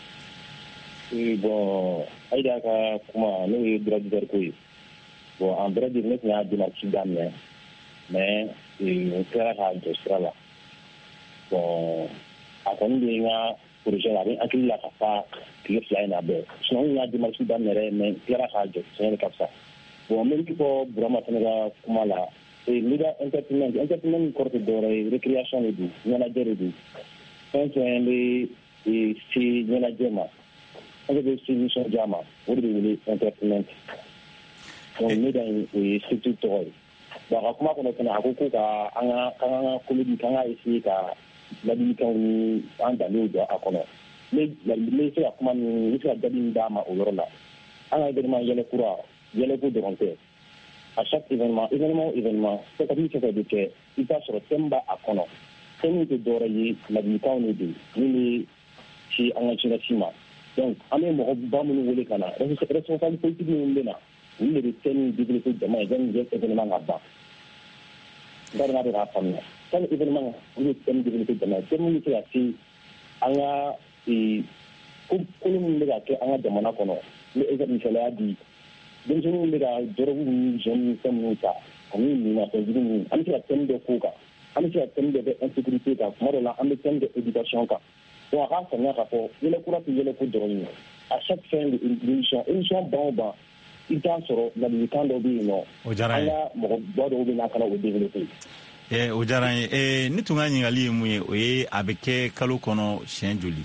Bon, Ayida ka kuma n'o ye droit d'auteur ko ye. Bon, en vrai dire ne tun y'a démarche daminɛ mais n tilara k'a jɔ sira la. Bon, a kɔni bɛ n ka projet la a bɛ n hakili la ka taa tile fila in na bɛɛ sinon n y'a démarche daminɛ yɛrɛ mais n tilara k'a jɔ tiɲɛ de ka fisa. Bon, n bɛ min fɔ Burama fana ka kuma la media entertainment entertainment kɔrɔ tɛ dɔwɛrɛ ye récréation de don ɲɛnajɛ de don fɛn fɛn bɛ se ɲɛnajɛ ma fɛn fɛn bɛ se nisɔndiya ma o de bɛ wele entertainment. Donc media in o ye structure tɔgɔ ye. Bon, a ka kuma kɔnɔ fana a ko ko ka an ka k'an ka comédie k'an ka essayer ka ladilikanw ni an danbew don a kɔnɔ. Ne bɛ se ka kuma min n bɛ se ka jaabi min d'a ma o yɔrɔ la. An ka événement yɛlɛkura yɛlɛko dɔrɔn tɛ. À chaque événement événement événement c'est-à-dire que ça bɛ kɛ i t'a sɔrɔ thème b'a a kɔnɔ. Thème min tɛ dɔwɛrɛ ye ladilikanw de don min bɛ se an ka jeunesse ma. Donc an bɛ mɔgɔba minnu wele ka na responsable politique minnu bɛ na olu de bɛ thème développer jama ye yanni événement ka ban. N t'a dɔn n'a bɛ k'a faamuya. Yanni événement olu bɛ thème développer jama ye thème min bɛ se ka se an ka kolon min bɛ ka kɛ an ka jamana kɔnɔ n bɛ misaliya di denmisɛnninw bɛ ka jɔrɔgu ni jeunes ni fɛn minnu ta ani minafɛn jugu ninnu an bɛ se ka thème dɔ k'o kan an bɛ se ka thème dɔ kɛ insécurité kan tuma dɔ la an bɛ thème de éducation kan donc a k'a faamuya k'a fɔ yɛlɛkura tɛ yɛlɛko dɔrɔn ye à chaque fin de émission émission ban o ban i t'a sɔrɔ ladilikan dɔ bɛ yen nɔ an ka mɔgɔba dɔw bɛ n'a kana o développer. Eh, o diyara n ye. Eh, ne tun ka ɲininkali ye mun ye o ye a bɛ kɛ kalo kɔnɔ siɲɛ joli?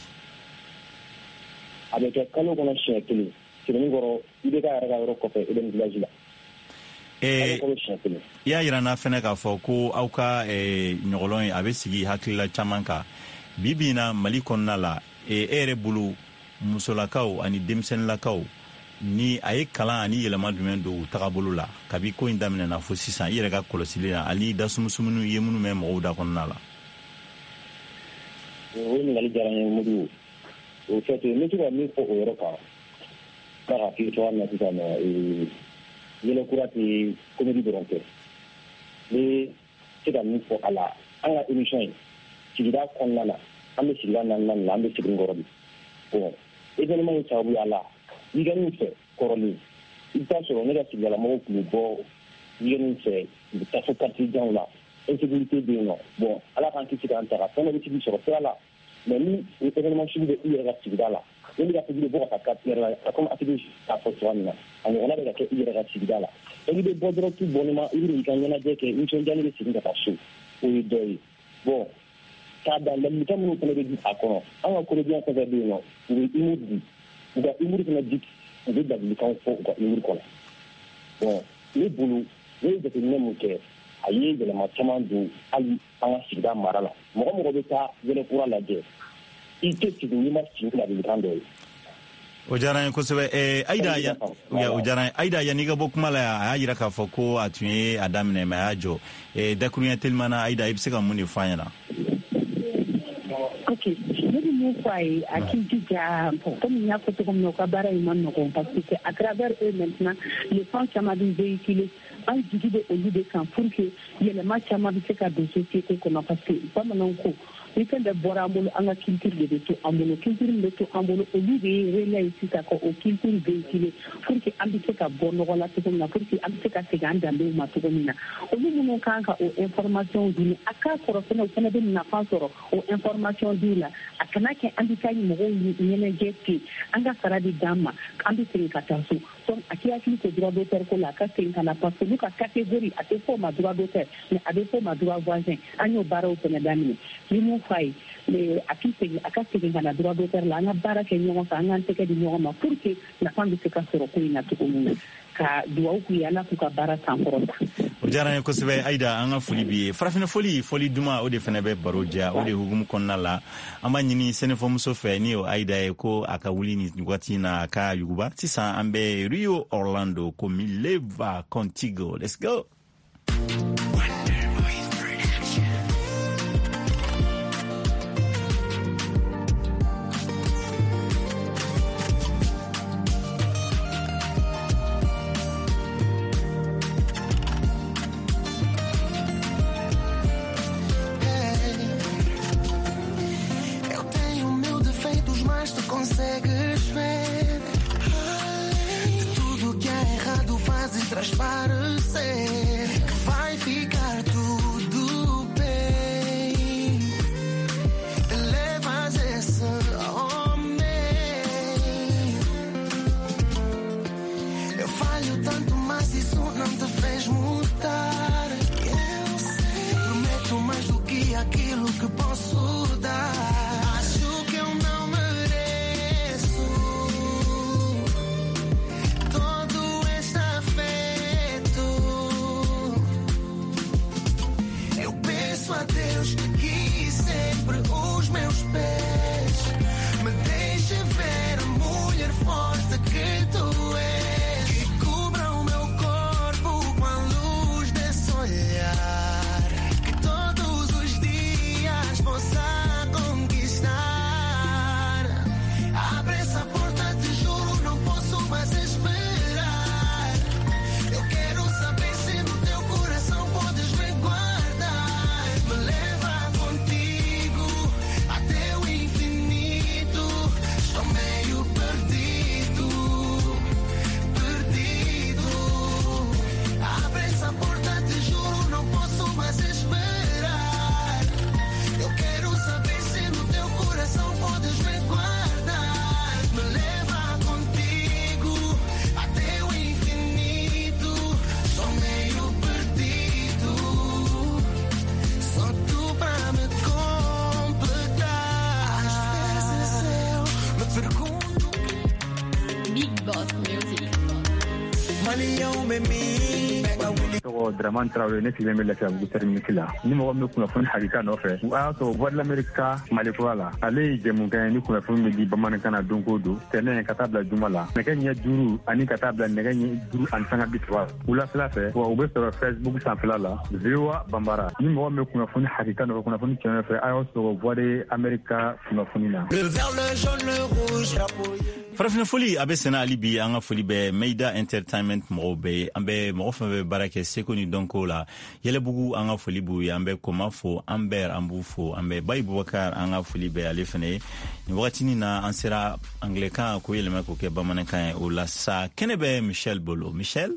A bɛ kɛ kalo kɔnɔ siɲɛ kelen. Kɔrɔ i bɛ ka yɛrɛ ka yɔrɔ kɔfɛ i bɛ village la. Eh, i y'a yira n na fɛnɛ k'a fɔ ko aw ka ɲɔgɔlɔn a bɛ sigi hakilila caman kan bi bi in na Mali kɔnɔna la e yɛrɛ bolo musolakaw ani denmisɛnninlakaw ni a ye kalan ani yɛlɛma jumɛn don u tagabolo la kabi ko in daminɛna fo sisan i yɛrɛ ka kɔlɔsili la ani dasumusumuniw i ye minnu mɛn mɔgɔw da kɔnɔna la. O ɲininkali diyara n ye Modibo. O fait n bɛ se ka min fɔ o yɔrɔ kan ka hakili to an na sisan nɔ yɛlɛkura tɛ comédie dɔrɔn tɛ n bɛ se ka min fɔ a la an ka émission in sigida kɔnɔna na an bɛ sigida naaninan na an bɛ Sebenikɔrɔ de bon événement in sababuya la weekend fɛ kɔrɔlen i bɛ taa sɔrɔ ne ka sigidalamɔgɔw tun bɛ bɔ weekend fɛ u bɛ taa fo quartier janw la insécurité bɛ yen nɔ bon ala k'an kisi k'an taga fɛn dɔ bɛ sigi sɔrɔ sira la mais ni événement sugu bɛ i yɛrɛ ka sigida la ne bɛ ka sigi de bɔ ka taa quartier la a comme a tigi k'a fɔ cogoya min na a ɲɔgɔnna bɛ ka kɛ i yɛrɛ ka sigida la donc i bɛ bɔ dɔrɔn tu bɔnni ma i bɛ i ka ɲɛnajɛ kɛ nisɔndiya bɛ segin ka taa so o ye dɔ ye bon k'a dan ladilikan minnu fana bɛ di a kɔnɔ an ka comédien fɛn fɛn bɛ yen nɔ u bɛ humour di u ka humour fana di u bɛ ladilikan fɔ u ka humour kɔnɔ bon ne bolo ne ye jateminɛ mun kɛ a ye yɛlɛma caman don hali an ka sigida mara la mɔgɔ mɔgɔ bɛ taa yɛlɛkura lajɛ i tɛ sigi n'i ma sigi ladilikan dɔ ye. o diyara n ye kosɛbɛ ɛɛ ayida ya o diyara n ye ayida yanni i ka bɔ kuma la yan a y'a jira k'a fɔ ko a tun ye a daminɛ mɛ a y'a jɔ ɛɛ dakuruɲɛ teliman na ayida i bɛ se ka mun de fɔ an ɲɛna. ok ne bɛ mun fɔ a ye a k'i jija komi n y'a fɔ cogo min na u ka baara in ma nɔgɔn parce que à travers eux maintenant les fonds caman bɛ véhiculer an jigi bɛ olu de kan pour que yɛlɛma caman bɛ se ka don société kɔnɔ parce que bamananw ko ni fɛn bɛɛ bɔra an bolo an ka culture de bɛ to an bolo culture min bɛ to an bolo olu de ye relais ye sisan ka o culture véhiculer pour que an bɛ se ka bɔ nɔgɔ la cogo min na pour que an bɛ se ka segin an danbew ma cogo min na olu minnu kan ka o information di a k'a sɔrɔ fɛnɛ o fɛnɛ bɛ nafa sɔrɔ o information di la a kana kɛ an bɛ taa mɔgɔw ɲɛnajɛ ten an ka sara di d'an ma an bɛ segin ka taa so donc a k'i hakili to droit d'auteur ko la a ka segin ka na parce que olu ka catégorie a tɛ fɔ o ma droit d'auteur mais a bɛ fɔ o ma droit voisin an y'o baaraw fɛnɛ daminɛ ni mun f'a ye mais a k'i segin a ka segin ka na droit d'auteur la an ka baara kɛ ɲɔgɔn fɛ an k'an tɛgɛ di ɲɔgɔn ma pour que nafa bɛ se ka sɔrɔ ko in na cogo min na ka duwawu k'u ye ala k'u ka baara sankɔrɔta. o diyara n ye kosɛbɛ ayida an ka foli b'i ye farafina foli foli duman o de fana bɛ baro diya o de hukumu kɔnɔna la an b'a ɲini sɛnɛfɔmuso fɛ ni o ayida ye ko a ka wuli ni waati na a ka yuguba sisan an bɛ Rio Orlando ko mi leva contigo let's go. Consegues ver de tudo que é errado, fazes transparecer que vai ficar tudo bem. Levas esse homem. Eu falho tanto, mas isso não te fez mudar. Eu sei. Prometo mais do que aquilo que posso dar. Draman Traoré ne sigilen bɛ Lafiyabugu terminus la ni mɔgɔ min bɛ kunnafoni hakika nɔfɛ o y'a sɔrɔ Voix de l'Amérique Malikura la ale ye jɛmukan ye ni kunnafoni bɛ di bamanankan na don o don tɛnɛ ka taa bila juma la nɛgɛ ɲɛ duuru ani ka taa bila nɛgɛ ɲɛ duuru ani sanga bi saba wulafɛla fɛ wa u bɛ sɔrɔ Facebook sanfɛla la V O A Bambara ni mɔgɔ min bɛ kunnafoni hakika nɔfɛ kunnafoni tiɲɛ nɔfɛ a y'o sɔrɔ Voix de l'Amérique kunnafoni na. farafina foli a bɛ sɛnɛ hali bi an ka foli bɛ Meida Entertainment mɔgɔw bɛɛ an bɛ mɔgɔ fɛn bɛ baara kɛ seko ni dɔnko la yɛlɛbugu an ka foli b'u ye an bɛ koma fo an bɛɛ an b'u fo an bɛ Bayi Bubakar an ka foli bɛ ale fana ye nin wagatinin na an sera anglɛkan ko yɛlɛma k'o kɛ bamanankan ye o la sa kɛnɛ bɛ Michel bolo Michel.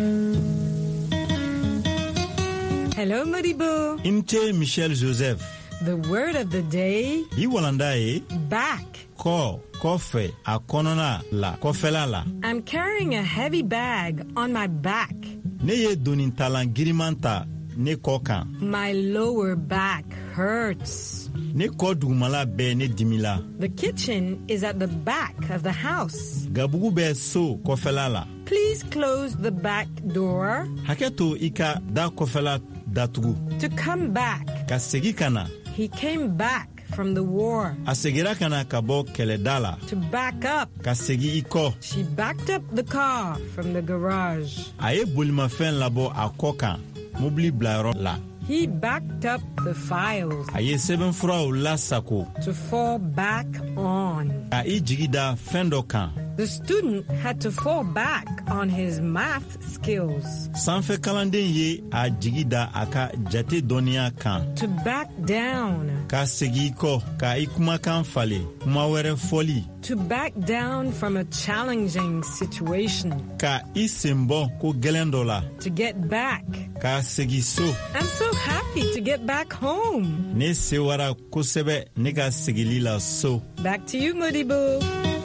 Hello Modibo. Imte Michel Joseph. The word of the day. Bi walanda ye. Back. Ko, kofe, a konona la, kofela la. I'm carrying a heavy bag on my back. Ne ye donin talan girimanta ne kokan. My lower back hurts. Ne ko dugumala be ne dimila. The kitchen is at the back of the house. Gabugu be so kofela la. Please close the back door. Haketo ika da kofela datugu. To come back. Ka segi kana. He came back from the war. Asegira kana kabo keledala. To back up. Kasegi iko. She backed up the car from the garage. Aye bulma fen labo akoka. Mobili blaro la. He backed up the files. Aye seven frau la sako. To fall back on. Aye jigida fendokan. The student had to fall back on his math skills. Sanfe kalanden ye a jigida aka jate donia kan. To back down. Ka segi ko ka ikuma kan fale kuma were foli. To back down from a challenging situation. Ka isembo ko gelendola. To get back. Ka segi so. I'm so happy to get back home. Ne sewara kusebe ne ka segili la so. Back to you, Modibo.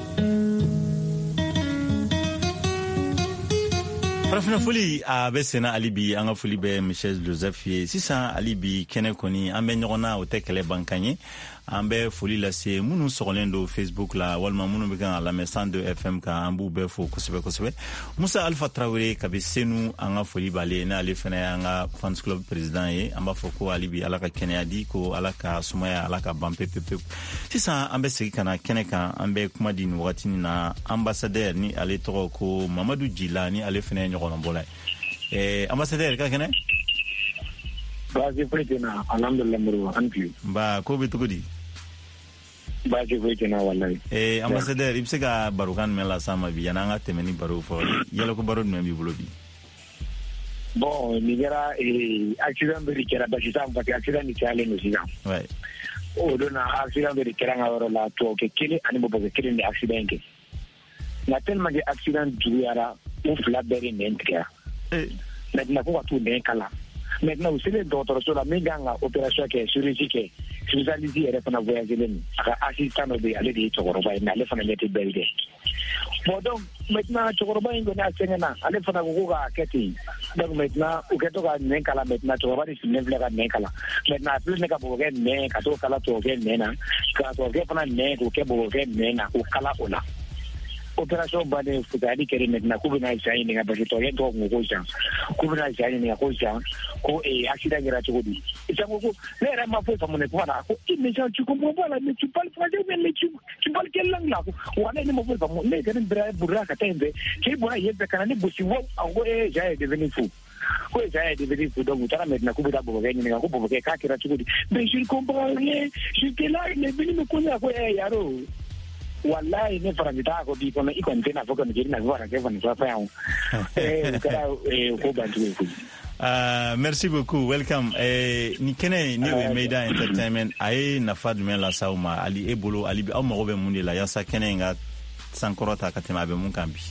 Farafina foli a bɛ sena alibi an ka foli bɛ Michel Joseph ye sisan alibi kɛnɛ kɔni an bɛ ɲɔgɔn na o tɛ kɛlɛ ban kan ye an bɛ foli lase minnu sɔgɔlen don Facebook la walima minnu bɛ kan ka lamɛn cent deux F M kan an b'u bɛɛ fo kosɛbɛ kosɛbɛ Musa Alpha Traoré kabi Senu an ka foli b'ale n'ale fana an ka fans club président ye an b'a fɔ ko alibi ala ka kɛnɛya di ko ala ka sumaya ala ka ban pepe pepe sisan an bɛ segin ka na kɛnɛ kan an bɛ kuma di nin wagati nin na ambassadeur ni ale tɔgɔ ko Mamadou Djila ni ale fana ye ɲɔgɔn bola eh ambassadeur ka kene baasi faytina alhamdulillah muru anti ba ko be tugudi baasi faytina wallahi eh ambassadeur ibse ga barukan mela sama bi yana nga temeni baru fo yelo ko baru men bi bulo bi bon ni gara eh accident de kera ba ci sam parce accident ni tale no siga ouais o dona accident de kera nga woro la to ke kile ani bo ke kile ni accident ke na tellement de accident duyara ou fla bere n'entria maintenant ko watu den kala maintenant aussi les docteurs sur la méganga opération que chirurgique spécialisé et refana voyager len aka assistant de aller de chokoroba ina le fana leti belde bon donc maintenant chokoroba ingo na sengena ale fana ko ga keti donc maintenant o keto ga nen kala maintenant chokoroba ni ne vle ga nen kala maintenant plus ne ka bo ga nen ka to kala to ga nen na ka to ga fana nen ko ke bo ga nen na o kala ola opération bade futadi kere maintenant ko bina sai ni ngaba to yento ngo ja ko bina sai ni ngo ja ko e accident gira to godi itango ko le ra ma fo famone ko na ko il me tu comprends pas la mais tu parles français mais tu tu parles quelle langue là ko wala ni mo fo famone le garen bra burra ka tembe ke bora yebe kana ni busi wo ngo e ja e devenu fou ko ja e devenu fou donc tara maintenant ko bida bo ga ni ko bo ga ka kira to godi mais je ne comprends rien j'étais là il est venu me connaître ko e yaro wallahi ne farangita ko bi ko na ikon tena foko ne jirina ko ke van fa fa eh kara eh ko bantu ko ah merci beaucoup welcome eh ni kene ni we media entertainment ay na fadu men la sauma ali ebolo ali bi amma robe mundi la yasa kene nga sankorota katema be mun kambi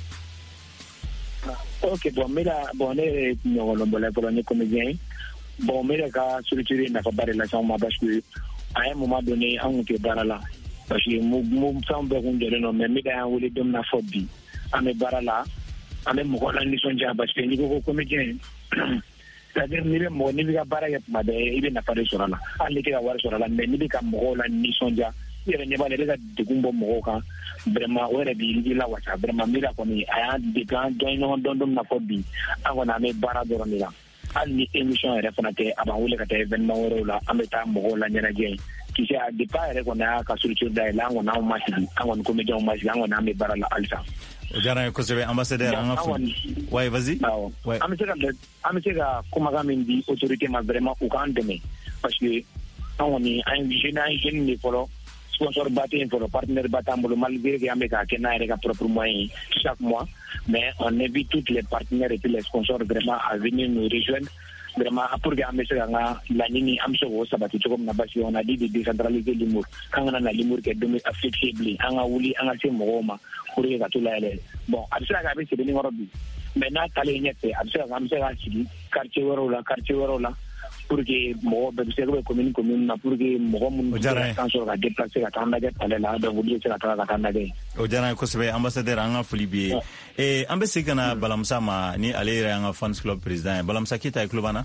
ok bon mira bon ne no lo bola pour ne comédien bon mira ka structurer na fa bare la sauma parce que à un moment donné on te barala parce que mo mo sambe ko ndere no mais mi da wole dem na fobi ame barala ame mo ko la ni sonja parce que ni ko comédien c'est-à-dire ni le mo ni ga bara ya ma de ibe na pare sorala ali ke ga war sorala mais ni ka mo la ni sonja yere ne ba le ga de gumbo mo ka vraiment wala bi li la wata vraiment mi la ko ni aya de kan don no don dum na fobi angona me bara do ni la ali émission era fanate aba wole ka te événement woro la ame ta mo la nyana je qui c'est à départ rek on a ka structure da la on a machine on ko media on machine on a me barala alsa jara ko sebe ambassadeur en afo ouais vas-y ouais ambassadeur ambassadeur kuma ga min di autorité ma vraiment au kan deme parce que on est un jeune jeune ni polo sponsor baté pour partenaire batambo malgré que ameka kena rek propre moyen chaque mois mais on invite tous les partenaires et tous les sponsors vraiment à venir nous rejoindre vraiment pour que amese nga la nini amso wo sabati to comme na basi on a dit de décentraliser l'humour quand on a l'humour qui est domaine accessible anga wuli anga se mogoma pour que tout la ele bon abisa ga be se ni ngorobi maintenant tale nyete abisa ga amse ga sigi quartier woro la quartier woro la pour que mɔgɔ bɛɛ bɛ se ka bɛ commune commune na pour que mɔgɔ minnu bɛ se ka temps sɔrɔ ka déplacer ka taa an lajɛ palais la donc olu bɛ se ka taga ka taa lajɛ. O diyara n ye kosɛbɛ ambassadeur an ka foli b'i ye. ee an bɛ segin ka na Balamusa ma ni ale yɛrɛ y'an ka fans club président ye. Balamusa Keyita i tulo b'an na.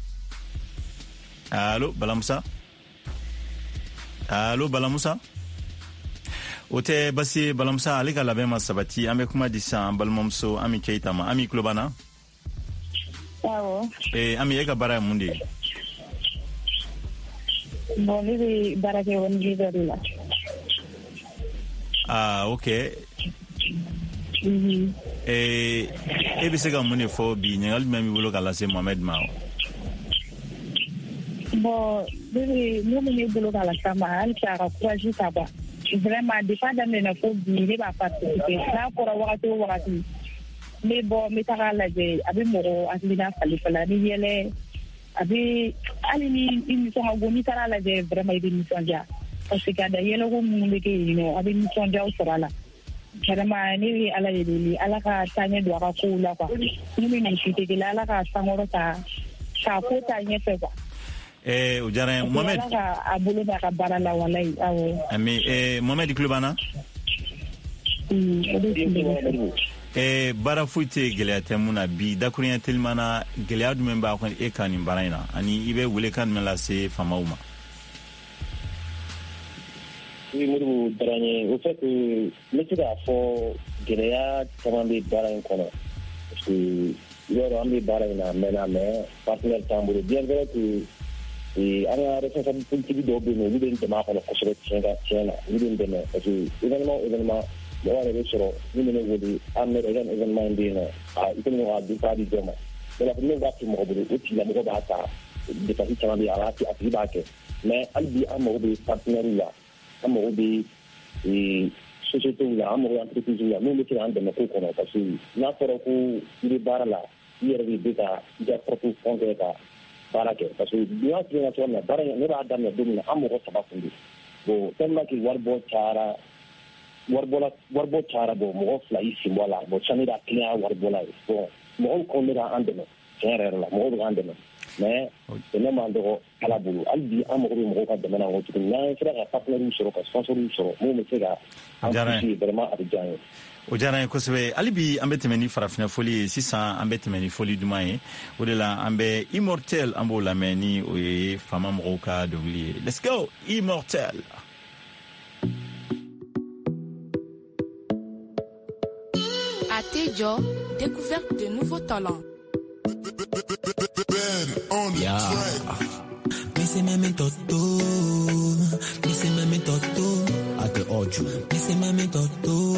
allo Balamusa. allo Balamusa. o tɛ basi ye Balamusa ale ka labɛn ma sabati an bɛ kuma di sisan an balimamuso Ami Keyita ma. Ami i tulo b'an na. awɔ. ee Ami e ka baara ye mun de ye. bon ne bɛ baara kɛ O N G dɔ de la. ah ok. Mm-hmm. ee e bɛ se ka mun de fɔ bi ɲininkali jumɛn b'i bolo ka lase Mohamed ma. bon ne bɛ mun bɛ ne bolo ka lase ma halisa a ka courage ta quoi. vraiment depuis a daminɛ fo bi ne b'a participer n'a fɔra wagati o wagati ne bɔ n bɛ taga lajɛ a bɛ mɔgɔ hakilina fali fala ni yɛlɛ a bɛ hali ni i nisɔn ka go n'i taara lajɛ vraiment i bɛ nisɔndiya parce que a da yɛlɛko minnu bɛ kɛ yen nɔ a bɛ nisɔndiyaw sɔrɔ a la vraiment ne bɛ ala de deli ala ka taaɲɛ don a ka kow la quoi ne bɛ nin si tɛ kelen ala ka sankɔrɔ ta k'a ko ta ɲɛfɛ quoi. Eh, o diyara n ye Mohamed. Ala ka a bolo b'a ka baara la walayi awɔ. Ami eh, Mohamed i tulo b'an na. Eh, baara foyi tɛ gɛlɛya tɛ mun na bi dakurunya teliman na gɛlɛya jumɛn b'a kɔni e ka nin baara in na ani i bɛ welekan jumɛn lase faamaw ma. Oui, Modibo diyara n ye. Au fait n bɛ se k'a fɔ gɛlɛya caman bɛ baara in kɔnɔ parce que yɔrɔ an bɛ baara in na a mɛnna mais partenaire t'an bolo bien vrai que an ka responsable politique dɔw bɛ yen olu bɛ n dɛmɛ a kɔnɔ kosɛbɛ tiɲɛ ka tiɲɛ na olu bɛ n dɛmɛ parce que événement événement mɔgɔ yɛrɛ bɛ sɔrɔ min bɛ ne wele Ahmed Egan événement in bɛ yen nɔ i komi ne ka du k'a di dɔ ma donc la ne b'a to mɔgɔ bolo o tigilamɔgɔ b'a ta dépense caman bɛ yen a b'a a tigi b'a kɛ mais hali bi an mago bɛ partenaire la an mago bɛ société la an mago bɛ entreprise la min bɛ se k'an dɛmɛ ko kɔnɔ parce que n'a fɔra ko i bɛ baara la i yɛrɛ de bɛ ka i ka propre fond kɛ ka baara kɛ parce que n'i y'a f'i ɲɛna cogo min na baara in ne b'a daminɛ don min na an mɔgɔ saba kun don bon tellement que waribɔ cayara waribɔla waribɔ cayara bon mɔgɔ fila y'i sen bɔ a la bon sani ka client y'a waribɔla ye bon mɔgɔw kɔni bɛ k'an dɛmɛ tiɲɛ yɛrɛ yɛrɛ la mɔgɔw bɛ k'an dɛmɛ mais dɛmɛ m'an dɔgɔ ala bolo hali bi an mago bɛ mɔgɔw ka dɛmɛ na o cogo n'an sera ka partenaire sɔrɔ ka sponsor sɔrɔ mun bɛ se ka an pousse vraiment a bɛ diya an ye. O diyara n ye kosɛbɛ hali bi an bɛ tɛmɛ ni farafinna foli ye sisan an bɛ tɛmɛ ni foli duman ye o de la an bɛ Immortel an b'o lamɛn ni o ye faama mɔgɔw ka dɔnkili ye let's go Immortel. À Tejo, découverte de nouveaux talents. Yeah. Me se me me toto, me se me me toto, at the ocho. Me se me me toto.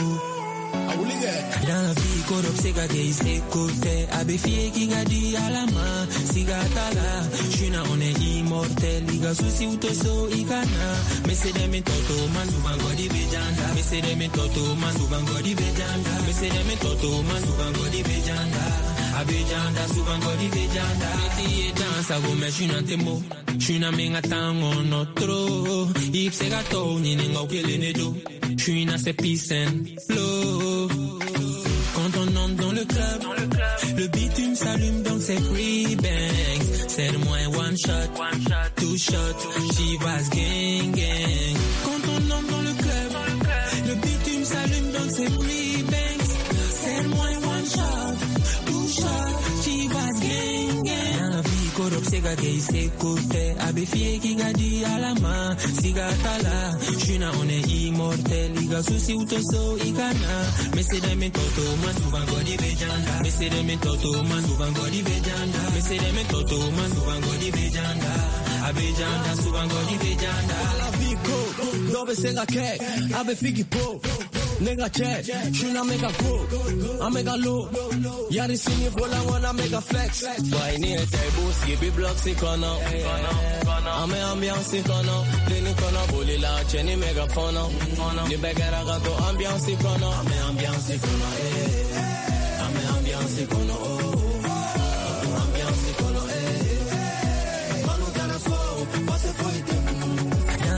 Dans la vie, corop sega gay se côté, abe fie qui gadi à la main, sigatala, chuna on est immortel, liga susi utoso ikana, me se de me toto, man subango di bejanda, me se de me toto, man subango di bejanda, me se de me toto, man subango di bejanda. Abejanda, subango di bejanda. Eti e dansa go me shuna temo. Shuna menga tango no tro. Ip se gato ni nenga ukele nedo. Shuna c'est peace and love. Quand on entre dans le club, le bitume s'allume donc c'est free banks. C'est de moins one shot, two shot, Chivas gang gang. Quand on entre dans le club, le bitume s'allume donc c'est free banks. C'est de moins one shot. Chivas gang gang. La vie corop sega gay se côté. Abe fie qui gadi à la main. Sigatala. Shuna on est immortel. Liga susi utoso ikana. Me se de me toto man subango di bejanda. Me se de me toto man subango di bejanda. Me se de me toto man subango di bejanda. Abejanda subango di bejanda. La vie go. Dove sega che. Abe figi po. Nigga check, shuna mega go, I mega low. Yari sini vola wanna mega flex. Why ni table skippy blocks ikono. Ame ambiance ikono, deni kono boli la cheni mega fono. Ni begera gato ambiance ikono. Ame ambiance ikono, eh. Ame ambiance ikono, oh. Ambiance ikono, eh. Manu kana so, passe foi tempo. La vie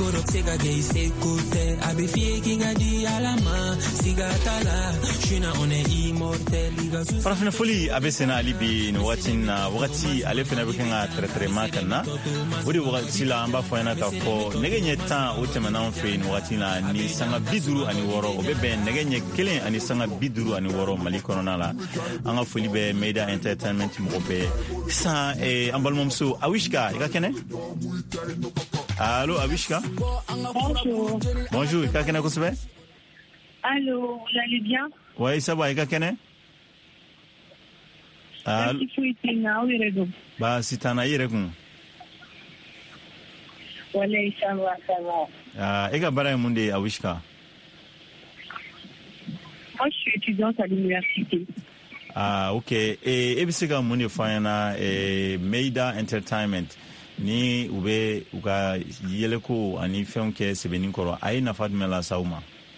koro sega gay se kote abe fie kinga di alama siga tala shina one immortel liga su farafina foli abe sena alibi no watin na wati ale fena be kanga tretre makana wodi wati la amba foyana ka fo negenye tan o temana on fe no wati na ni sanga biduru ani woro obebe negenye kelen ani sanga biduru ani woro mali kono la anga foli be media entertainment mo be sa e ambal momso awishka ika kene allô Awishka. Bonjour. Bonjour, ika kene kusbe? Allô, vous allez bien? Oui, ça va, ika kene? Allô. Ba sitana yiregun. Wala ça va, ça va. Ah, ika bara munde Awishka. Moi, je suis étudiante à l'université. Ah, OK. Et ebisika munde fayana e Meida Entertainment. Ni ube uka yeleko ani fɛnw kɛ sɛbɛnni kɔrɔ a ye nafa jumɛn lase aw ma?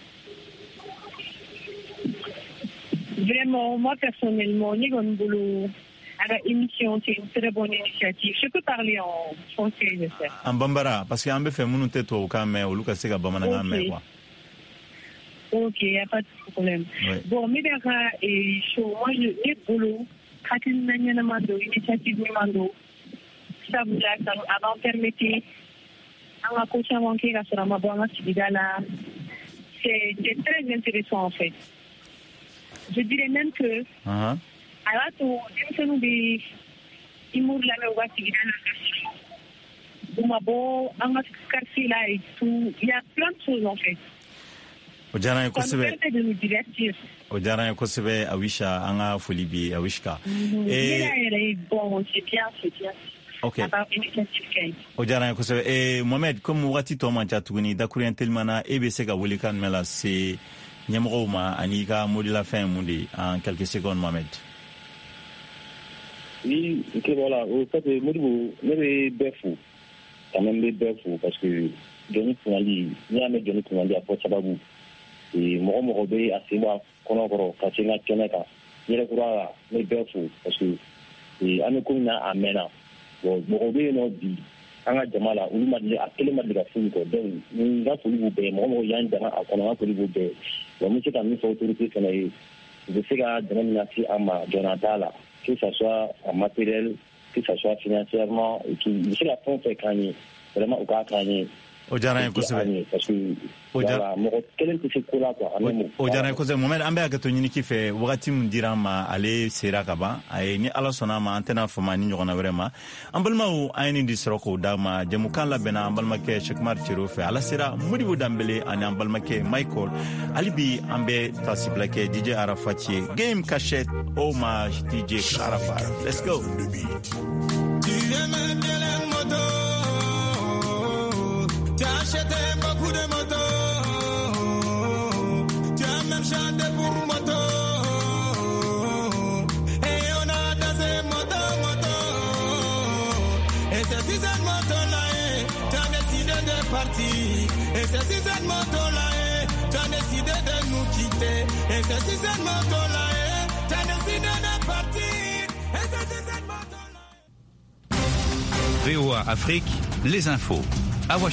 Vraiment, moi personnellement, ni kɔni bolo à la émission, c'est une très bonne initiative. Je peux parler en français, je sais. En bambara, parce que an bɛ fɛ minnu tɛ tubabukan mɛn olu ka se ka bamanankan mɛn quoi. Ok, il n'y a pas de problème. Oui. Bon, mais d'accord, et chaud, moi je ai bolo, katin nanya namando, initiative namando. Ça vous a avant permettre à la coach avant qu'il a sur la bonne là c'est très intéressant en fait. Je dirais même que uh-huh. à la tout nous sommes des immur la me voit qui là ou ma bon en quartier là et tout il y a plein de choses en fait. Ojana kosebe de nous divertir. Ojana kosebe Awisha anga folibi Awishka. Et bon c'est bien c'est bien. OK. Ojara ko se e Mohamed comme wati to man tuguni da kurien telmana e be se ga woli kan mela se nyamro ma ani ka modi la fin mundi en quelques secondes Mohamed. Oui, OK voilà, au fait modi ne be befu. Quand même be befu parce que Johnny Kunali, ni ame Johnny Kunali a pour sababu. Et mo mo be asima kono koro ka chenga keneka. Yele kura ne befu parce que et ame kuna amena. Bon, bon, no di anga jamala uluma di akele madliga funko donc nga fuli bu be mo mo yan dama akona fuli bu be bon monsieur quand nous autorité kana yi je sais que dénomination ama Jonathan que ça soit en matériel que ça soit financièrement et tout c'est la fond fait kani vraiment au cas kani Ojara ko se parce que Ojara mo kelen que c'est quoi quoi Ojara ko se moment ambe akato nyini kife wakati mundirama ale sera kaba ay ni ala sona ma antena fama ni nyona vraiment ambalma u ayni di soroko dama jamukan la bena ambalma ke Shekmar Chirofe ala sera mudibu dambele ani ambalma ke Michael alibi ambe tasibla ke D J Arafati game cachette hommage D J Arafat. Let's go. Tu as acheté beaucoup de motos, tu as même chanté pour moto, et on a dansé moto, moto, et c'est si cette moto-là, tu as décidé de partir, et c'est si cette moto-là, tu as décidé de nous quitter, et c'est si cette moto-là, tu as décidé de partir, et c'est si cette moto-là. V O A Afrique, les infos.